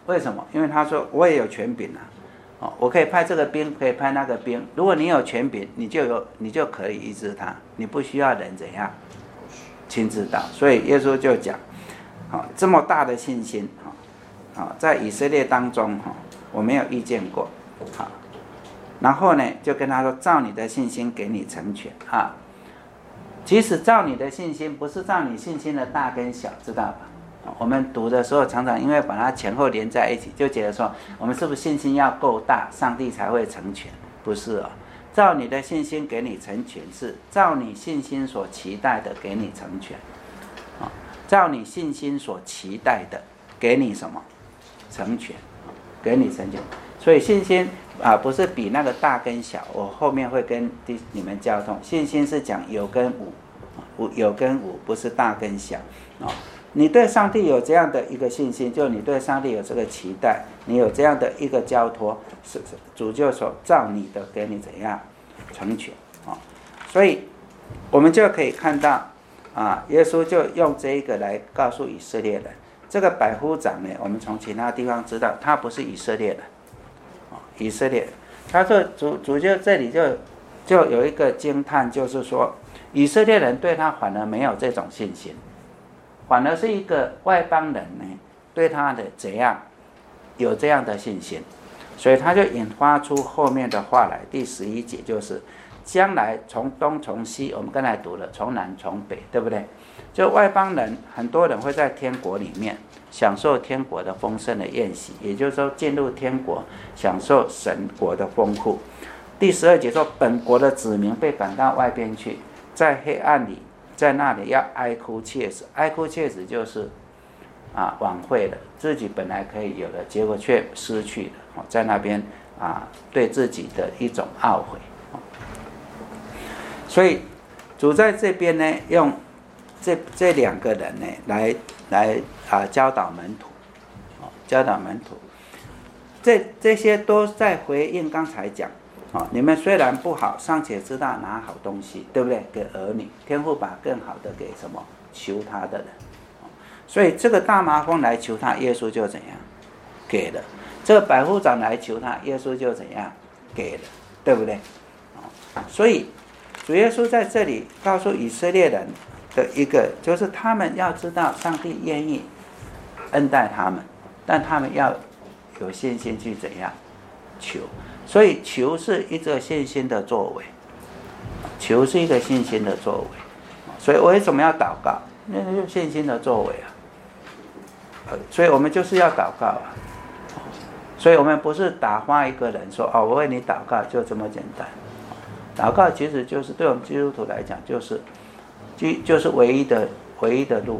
为什么？因为他说我也有权柄啊，我可以派这个兵，可以派那个兵。如果你有权柄，你就可以医治他，你不需要人怎样亲自到。所以耶稣就讲，这么大的信心，在以色列当中，我没有遇见过。然后呢，就跟他说，照你的信心给你成全啊。其实照你的信心，不是照你信心的大跟小，知道吧？我们读的时候，常常因为把它前后连在一起，就觉得说，我们是不是信心要够大，上帝才会成全？不是哦，照你的信心给你成全，是照你信心所期待的给你成全。照你信心所期待的给你什么？成全，给你成全。所以信心不是比那个大跟小，我后面会跟你们交通。信心是讲有跟无，有跟无，不是大跟小。你对上帝有这样的一个信心，就你对上帝有这个期待，你有这样的一个交托，主就说照你的给你怎样成全。所以我们就可以看到耶稣就用这一个来告诉以色列人。这个百夫长呢，我们从其他地方知道他不是以色列人，以色列人，他说主就这里就有一个惊叹，就是说以色列人对他反而没有这种信心，反而是一个外邦人呢对他的怎样有这样的信心，所以他就引发出后面的话来。第11节就是将来从东从西，我们刚才读了从南从北，对不对？就外邦人很多人会在天国里面享受天国的丰盛的宴席，也就是说进入天国享受神国的丰富。第12节说本国的子民被赶到外边去，在黑暗里，在那里要哀哭切齿。哀哭切齿就是枉费了自己本来可以有的，结果却失去了，在那边对自己的一种懊悔。所以主在这边呢，用这两个人呢来教导门徒，教导门徒，这些都在回应刚才讲，你们虽然不好，尚且知道拿好东西，对不对？给儿女，天父把更好的给什么？求他的人。所以这个大麻风来求他，耶稣就怎样给了；这个百夫长来求他，耶稣就怎样给了，对不对？所以主耶稣在这里告诉以色列人的一个，就是他们要知道上帝愿意恩待他们，但他们要有信心去怎样求。所以求是一个信心的作为，求是一个信心的作为。所以为什么要祷告？那就是信心的作为所以我们就是要祷告所以我们不是打发一个人说我为你祷告，就这么简单。祷告其实就是对我们基督徒来讲，就是唯一的路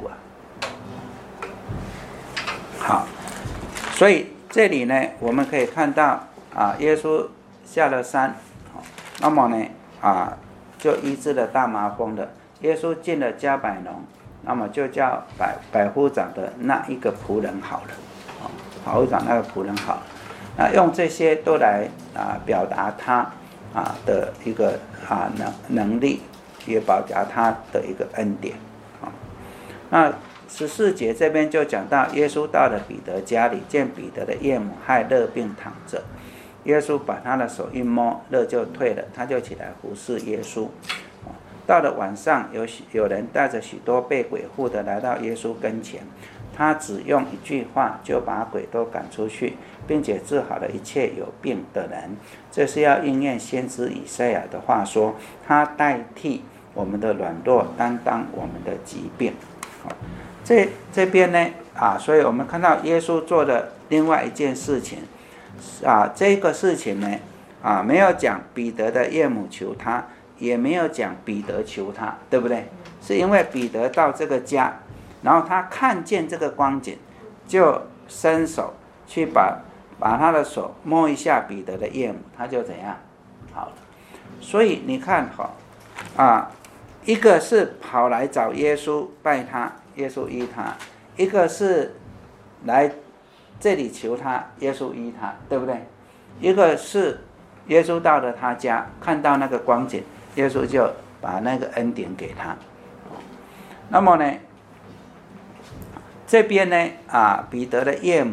好，所以这里呢，我们可以看到耶稣下了山，那么呢就医治了大麻风的。耶稣进了加百农，那么就叫百夫长的那一个仆人好了，百夫长那个仆人好了。那用这些都来表达他的一个能力，也表达他的一个恩典。那14节这边就讲到，耶稣到了彼得家里，见彼得的岳母害热病躺着，耶稣把他的手一摸，热就退了，他就起来服侍耶稣。到了晚上，有人带着许多被鬼附的来到耶稣跟前，他只用一句话就把鬼都赶出去，并且治好了一切有病的人。这是要应验先知以赛亚的话说，他代替我们的软弱，担当我们的疾病。这边呢所以我们看到耶稣做的另外一件事情这个事情呢没有讲彼得的岳母求他，也没有讲彼得求他，对不对？是因为彼得到这个家，然后他看见这个光景，就伸手去把他的手摸一下彼得的岳母，他就怎样好了。所以你看一个是跑来找耶稣拜他，耶稣医他；一个是来这里求他，耶稣医他，对不对？一个是耶稣到了他家，看到那个光景，耶稣就把那个恩典给他。那么呢，这边呢彼得的岳母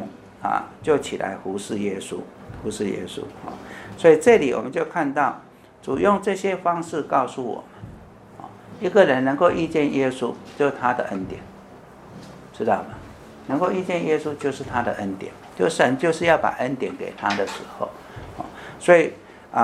就起来服侍耶稣，服侍耶稣啊。所以这里我们就看到主用这些方式告诉我们，一个人能够遇见耶稣，就是他的恩典，知道吗？能够遇见耶稣就是他的恩典，就神就是要把恩典给他的时候，所以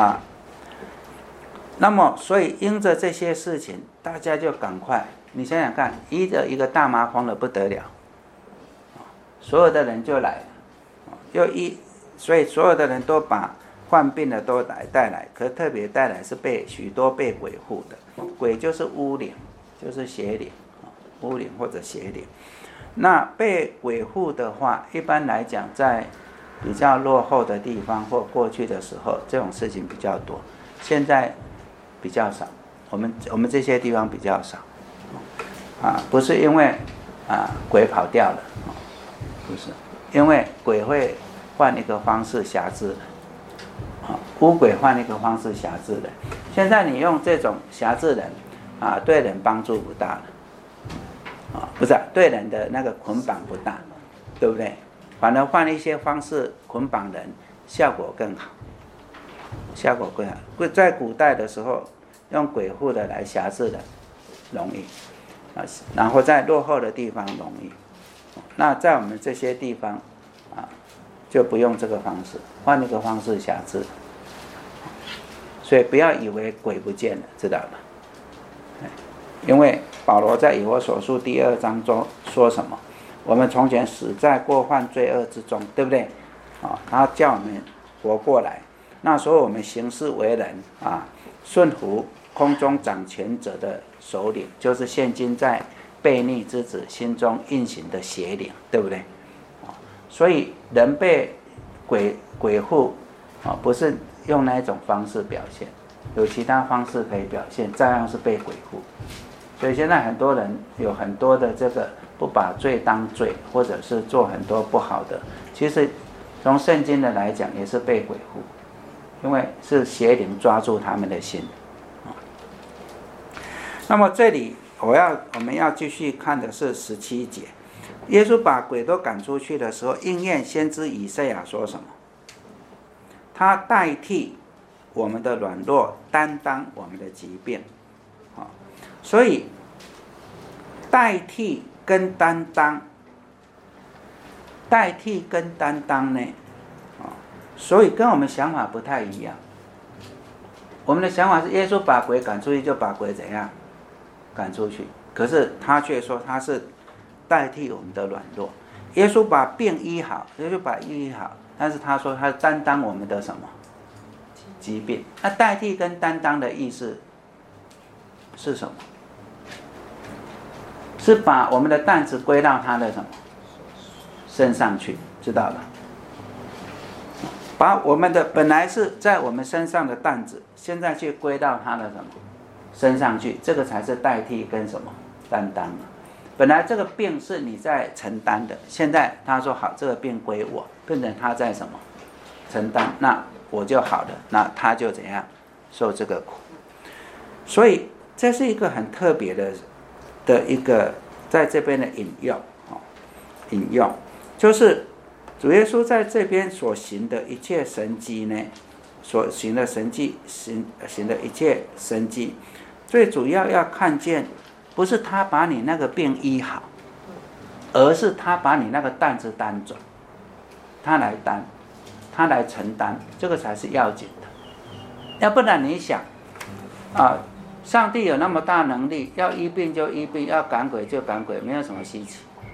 那么所以因着这些事情，大家就赶快，你想想看，一个大麻风的不得了，所有的人就来了，所以所有的人都把患病的都带来，可是特别带来是许多被鬼附的，鬼就是污灵，就是邪灵，污灵或者邪灵。那被鬼附的话，一般来讲在比较落后的地方或过去的时候，这种事情比较多，现在比较少，我们这些地方比较少，不是因为鬼跑掉了，不是，因为鬼会换一个方式辖制人，污鬼换一个方式辖制人。现在你用这种辖制人对人帮助不大了，不是对人的那个捆绑不大，对不对？反而换一些方式捆绑人，效果更好，效果更好。在古代的时候，用鬼附的来辖制人容易，然后在落后的地方容易。那在我们这些地方就不用这个方式，换一个方式辖制。所以不要以为鬼不见了，知道吗？因为保罗在以弗所书第2章中说什么？我们从前死在过犯罪恶之中，对不对？他叫我们活过来。那时候我们行事为人顺服空中掌权者的首领，就是现今在悖逆之子心中运行的邪灵，对不对？所以人被鬼附不是用那一种方式表现，有其他方式可以表现，照样是被鬼附。所以现在很多人有很多的这个不把罪当罪，或者是做很多不好的，其实从圣经的来讲也是被鬼附，因为是邪灵抓住他们的心。那么这里我们要继续看的是17节，耶稣把鬼都赶出去的时候，应验先知以赛亚说什么？他代替我们的软弱，担当我们的疾病。所以代替跟担当呢，所以跟我们想法不太一样。我们的想法是耶稣把鬼赶出去就把鬼怎样赶出去，可是他却说他是代替我们的软弱。耶稣把病医好，耶稣把医好，但是他说他担当我们的什么疾病？那代替跟担当的意思是什么？是把我们的担子归到他的什么身上去，知道吧？把我们的本来是在我们身上的担子，现在去归到他的什么身上去，这个才是代替跟什么担当。本来这个病是你在承担的，现在他说好，这个病归我，变成他在什么承担，那我就好了，那他就怎样受这个苦。所以这是一个很特别的一个在这边的引用，就是主耶稣在这边所行的一切神迹呢，所行的神迹行的一切神迹，最主要看见不是他把你那个病医好，而是他把你那个担子担走，他来担，他来承担，这个才是要紧的。要不然你想上帝有那么大能力，要医病就医病，要赶鬼就赶鬼，没有什么稀奇，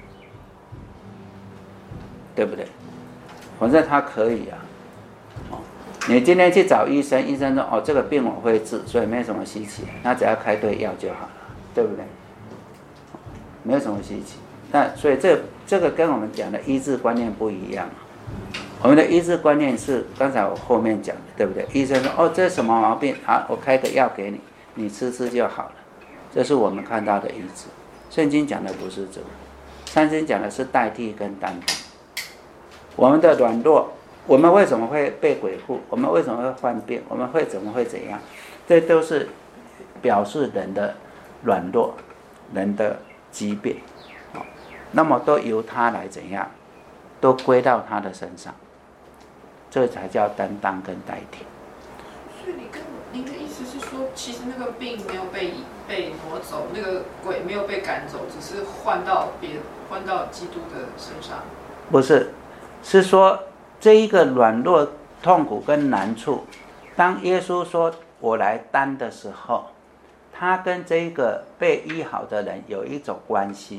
对不对？反正他可以你今天去找医生，医生说这个病我会治，所以没有什么稀奇，那只要开对药就好了，对不对？没有什么稀奇。那所以这个跟我们讲的医治观念不一样。我们的医治观念是刚才我后面讲的，对不对？医生说这是什么毛病？好，我开个药给你，你吃就好了。这是我们看到的医治。圣经讲的不是这个，圣经讲的是代替跟担当。我们的软弱，我们为什么会被鬼附？我们为什么会患病？我们怎么会怎样？这都是表示人的软弱，人的疾病。那么都由他来怎样都归到他的身上，这才叫担当跟代替。 所以您的意思是说，其实那个病没有被挪走，那个鬼没有被赶走，只是换到基督的身上？ 不是，是说这一个软弱、痛苦跟难处，当耶稣说我来担的时候，他跟这一个被医好的人有一种关系，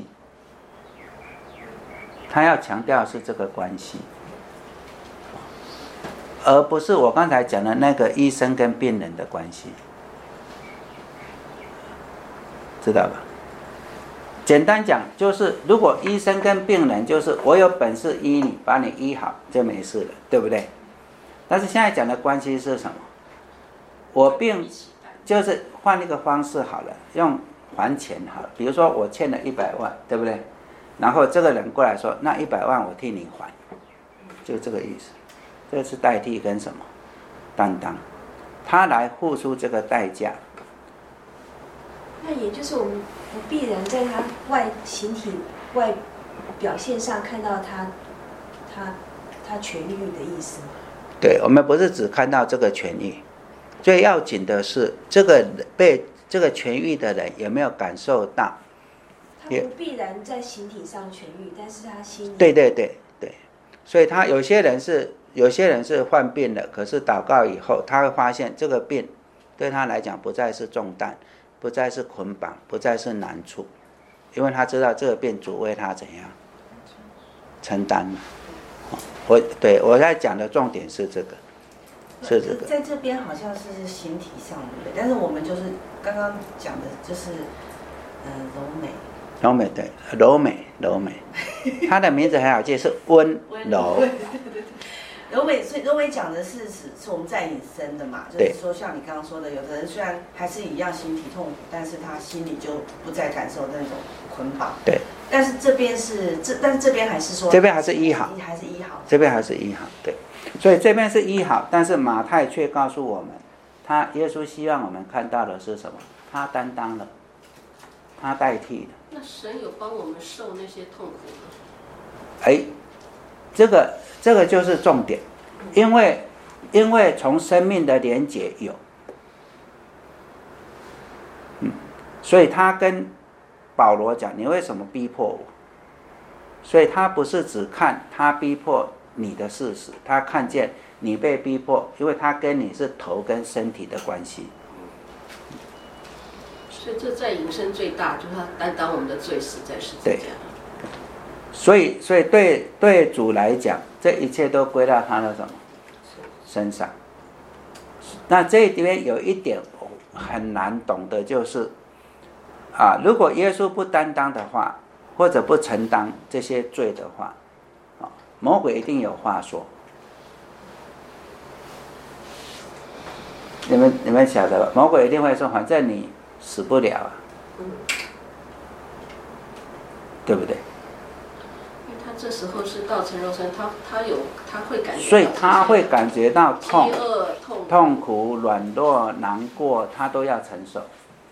他要强调是这个关系，而不是我刚才讲的那个医生跟病人的关系，知道吧？简单讲就是，如果医生跟病人就是我有本事医你，把你医好就没事了，对不对？但是现在讲的关系是什么？我病就是换一个方式好了，用还钱好了。比如说我欠了100万，对不对？然后这个人过来说，那100万我替你还，就这个意思。这是代替跟什么？担当，他来付出这个代价。 那也就是我们不必然在他形体外表现上看到他痊愈的意思吗？ 对，我们不是只看到这个痊愈，最要紧的是这个被这个痊愈的人有没有感受到？ 他不必然在形体上痊愈，但是他心里对，所以他有些人是患病了，可是祷告以后，他会发现这个病对他来讲不再是重担，不再是捆绑，不再是难处，因为他知道这个病主为他怎样承担了。我在讲的重点是这个， 在这边好像是形体上的，但是我们就是刚刚讲的就是柔美，对，柔美，它的名字很好记，是温柔。 柔美，所以柔美讲的是我们在引申的嘛，就是说像你刚刚说的，有的人虽然还是一样形体痛苦，但是他心里就不再感受那种捆绑。对。但是这边还是说， 这边还是医好，这边还是医好，对。所以这边是医好，但是马太却告诉我们，耶稣希望我们看到的是什么？他担当了，他代替了。 那神有帮我们受那些痛苦吗？ 哎，这个就是重点，因为从生命的连结有，所以他跟保罗讲，你为什么逼迫我？所以他不是只看他逼迫你的事实，他看见你被逼迫，因为他跟你是头跟身体的关系。 所以这在引申最大，就是他担当我们的罪，死在十字架。 所以对主来讲，这一切都归到他的什么身上。那这里面有一点很难懂的，就是如果耶稣不担当的话，或者不承担这些罪的话，魔鬼一定有话说。你们晓得吧？魔鬼一定会说，反正你死不了啊，对不对？ 因为他这时候是道成肉身，他会感觉到， 所以他会感觉到痛、 饥饿、 痛苦、软弱、难过，他都要承受。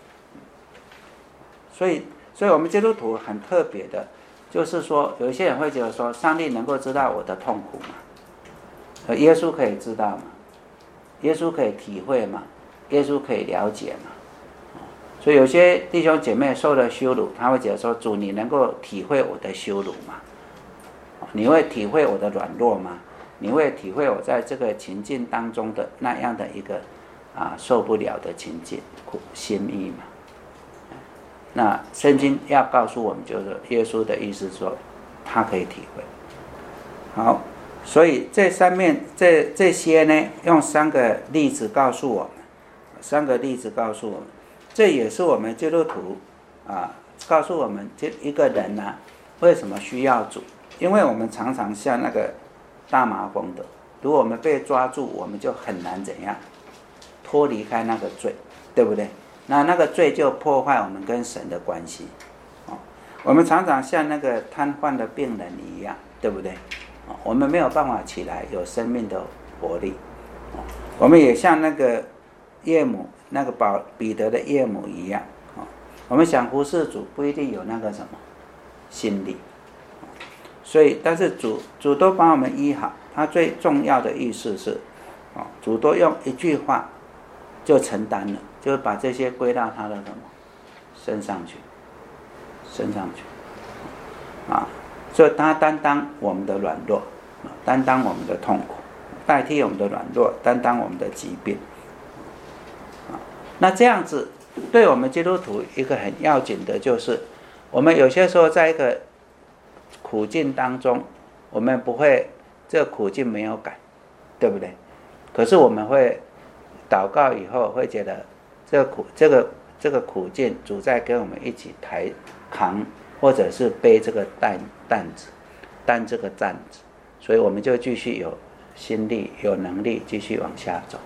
所以我们基督徒很特别的，就是说，有一些人会觉得说，上帝能够知道我的痛苦吗？耶稣可以知道吗？耶稣可以体会吗？耶稣可以了解吗？所以有些弟兄姐妹受了羞辱，他会觉得说，主，你能够体会我的羞辱吗？你会体会我的软弱吗？你会体会我在这个情境当中的那样的一个受不了的情境心意吗？那圣经要告诉我们，就是耶稣的意思说，他可以体会。好，所以这上面这些呢，用3个例子告诉我们，这也是我们基督徒告诉我们这一个人为什么需要主？因为我们常常像那个大麻风的，如果我们被抓住，我们就很难怎样脱离开那个罪，对不对？那个罪就破坏我们跟神的关系。我们常常像那个瘫痪的病人一样，对不对？我们没有办法起来有生命的活力。我们也像那个岳母，那个彼得的岳母一样，我们想服侍主不一定有那个什么心力。 所以但是主都帮我们医好，他最重要的意思是，主都用一句话就承担了，就把这些归到他的什么身上去，所以他担当我们的软弱，担当我们的痛苦，代替我们的软弱，担当我们的疾病。那这样子对我们基督徒一个很要紧的就是，我们有些时候在一个苦境当中，我们不会这个苦境没有改，对不对？可是我们会祷告以后会觉得这个苦境主在跟我们一起扛，或者是背这个担子，担这个担子，所以我们就继续有心力有能力继续往下走。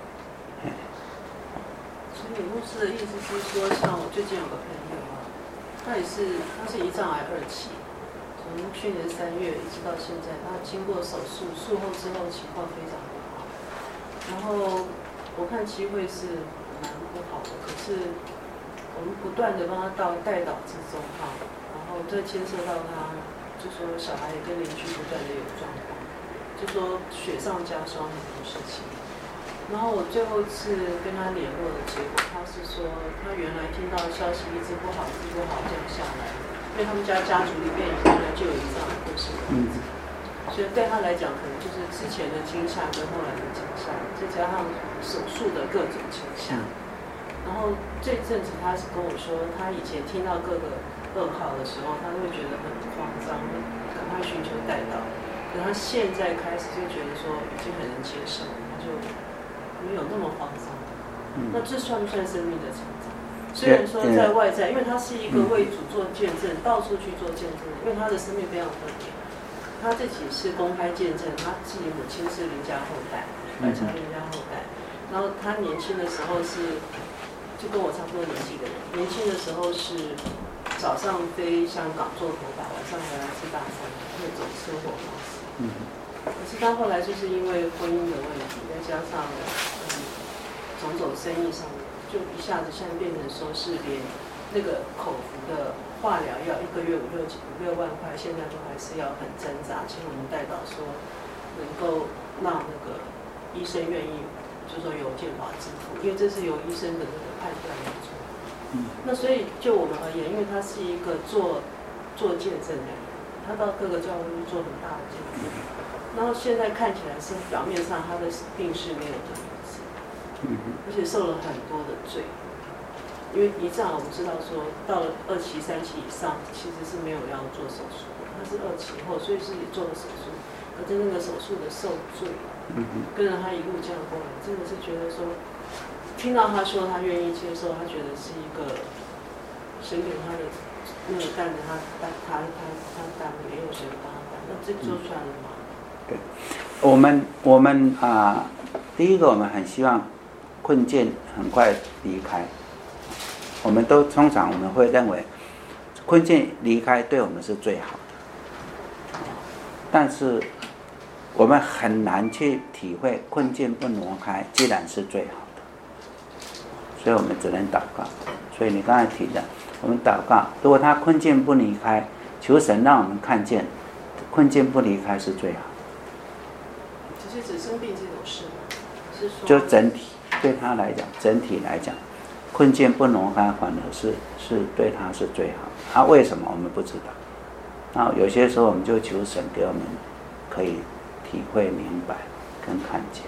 所以牧师的意思是说，像我最近有个朋友啊，他是胰脏癌2期，从去年3月一直到现在，他经过手术，术后之后情况非常不好。然后我看机会是蛮不好的，可是我们不断的帮他带导之中哈，然后这牵涉到他，就说小孩也跟邻居不断的有状况，就说雪上加霜很多事情。然后我最后一次跟他联络的结果，他是说他原来听到消息一直不好这样下来，因为他们家族里面原来就有胰脏癌过世的例子，所以对他来讲可能就是之前的惊吓跟后来的惊吓，再加上手术的各种倾向。然后这阵子他是跟我说，他以前听到各个噩耗的时候，他会觉得很慌张，赶快寻求代祷。可他现在开始就觉得说已经很能接受，他就没有那么慌张。那这算不算生命的成长？虽然说在外在，因为他是一个为主做见证，到处去做见证，因为他的生命非常特别。他自己是公开见证，他自己母亲是邻家后代，白茶邻家后代。然后他年轻的时候就跟我差不多年纪的人，年轻的时候是早上飞香港做头发，晚上回来吃大餐，会走车祸方式。可是他后来就是因为婚姻的问题，再加上种种生意上面，就一下子现在变成说是连那个口服的化疗要1个月5、6万块，现在都还是要很挣扎。请我们代祷说，能够让那个医生愿意，就说由健保支付，因为这是由医生的那个判断来做。那所以就我们而言，因为他是一个做见证的人，他到各个教会去做很大的见证，然后现在看起来是表面上他的病是没有得医治，而且受了很多的罪。因为胰脏我们知道说到了2期、3期以上，其实是没有要做手术的，他是2期后，所以是也做了手术，可是那个手术的受罪，跟着他一路这样过来，真的是觉得说，听到他说他愿意接受，他觉得是一个神给他的那个担子，他担没有谁帮他担，那这做出来了吗？ 对，我们第一个我们很希望困境很快离开。我们通常我们会认为困境离开对我们是最好的，但是我们很难去体会困境不挪开既然是最好的，所以我们只能祷告。所以你刚才提的，我们祷告，如果他困境不离开，求神让我们看见困境不离开是最好的。 只是指生病这种事吗？是说就整体对他来讲，整体来讲，困境不挪开反而是对他是最好。为什么我们不知道？那有些时候我们就求神给我们可以体会明白跟看见。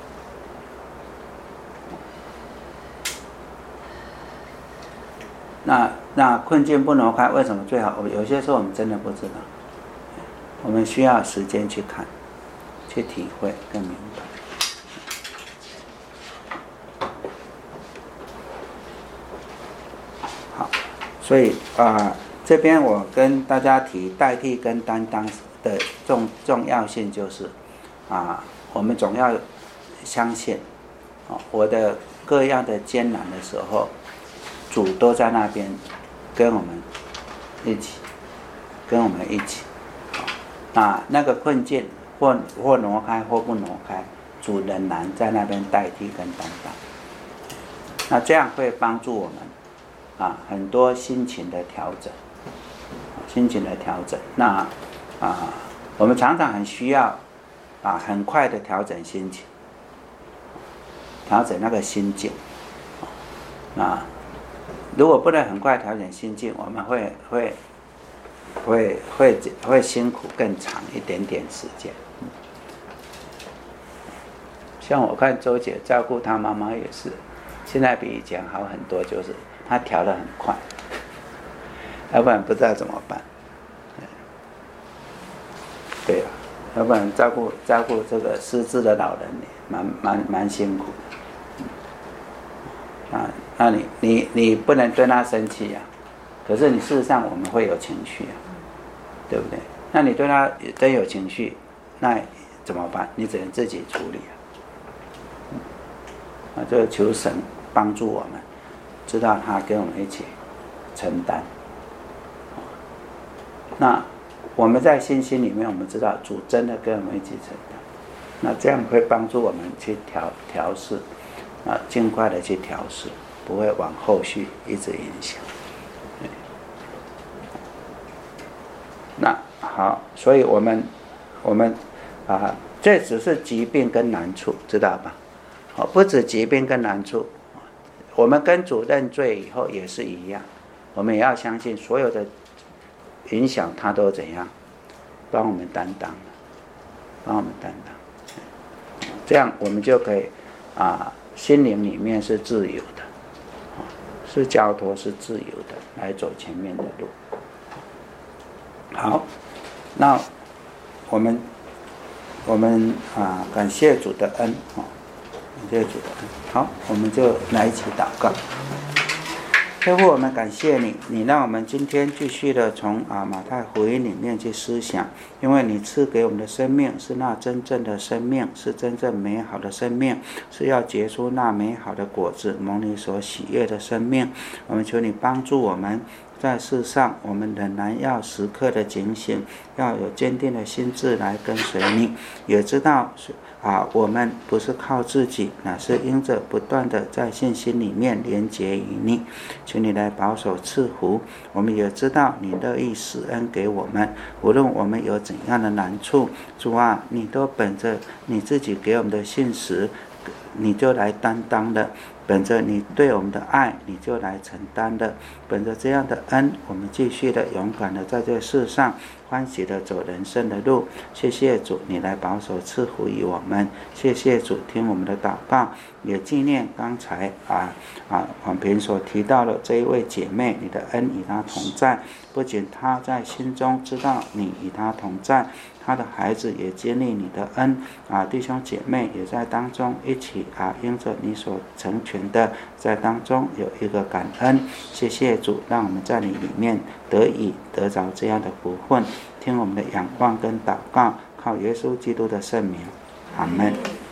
那困境不挪开为什么最好？有些时候我们真的不知道，我们需要时间去看，去体会更明白。好，所以这边我跟大家提代替跟担当的重要性，就是我们总要相信，我的各样的艰难的时候，主都在那边跟我们一起，那个困境或挪开或不挪开，主仍然在那边代替跟担当。那这样会帮助我们很多心情的调整，那我们常常很需要很快的调整心情，调整那个心境。如果不能很快调整心境，我们会辛苦更长一点点时间。像我看周姐照顾她妈妈也是，现在比以前好很多，就是她调得很快，要不然不知道怎么办。对啊，要不然照顾这个失智的老人，蛮辛苦的。那你不能对他生气啊，可是你事实上我们会有情绪啊，对不对？那你对他真有情绪，那怎么办？你只能自己处理啊。就求神帮助我们，知道他跟我们一起承担。那我们在信心里面，我们知道主真的跟我们一起承担，那这样会帮助我们去调试，尽快的去调试，不会往后续一直影响。那好，所以我们这只是疾病跟难处，知道吧？不止疾病跟难处，我们跟主认罪以后也是一样，我们也要相信所有的影响他都怎样帮我们担当，这样我们就可以心灵里面是自由的，是交托，是自由的，来走前面的路。好，那我们感谢主的恩，感谢主的恩。好，我们就来一起祷告。天父，我们感谢你，你让我们今天继续的从马太福音里面去思想，因为你赐给我们的生命是那真正的生命，是真正美好的生命，是要结出那美好的果子，蒙你所喜悦的生命。我们求你帮助我们，在世上我们仍然要时刻的警醒，要有坚定的心志来跟随你，也知道我们不是靠自己，乃是因着不断的在信心里面连结于你，请你来保守赐福。我们也知道你乐意施恩给我们，无论我们有怎样的难处，主啊，你都本着你自己给我们的信实，你就来担当的，本着你对我们的爱，你就来承担的。本着这样的恩，我们继续的勇敢的在这世上欢喜的走人生的路。谢谢主，你来保守赐福于我们。谢谢主，听我们的祷告，也纪念刚才黄平所提到的这一位姐妹，你的恩与她同在。不仅她在心中知道你与她同在，他的孩子也经历你的恩弟兄姐妹也在当中一起因着你所成全的，在当中有一个感恩。谢谢主，让我们在你里面得着这样的福分。听我们的仰望跟祷告，靠耶稣基督的圣名，阿们。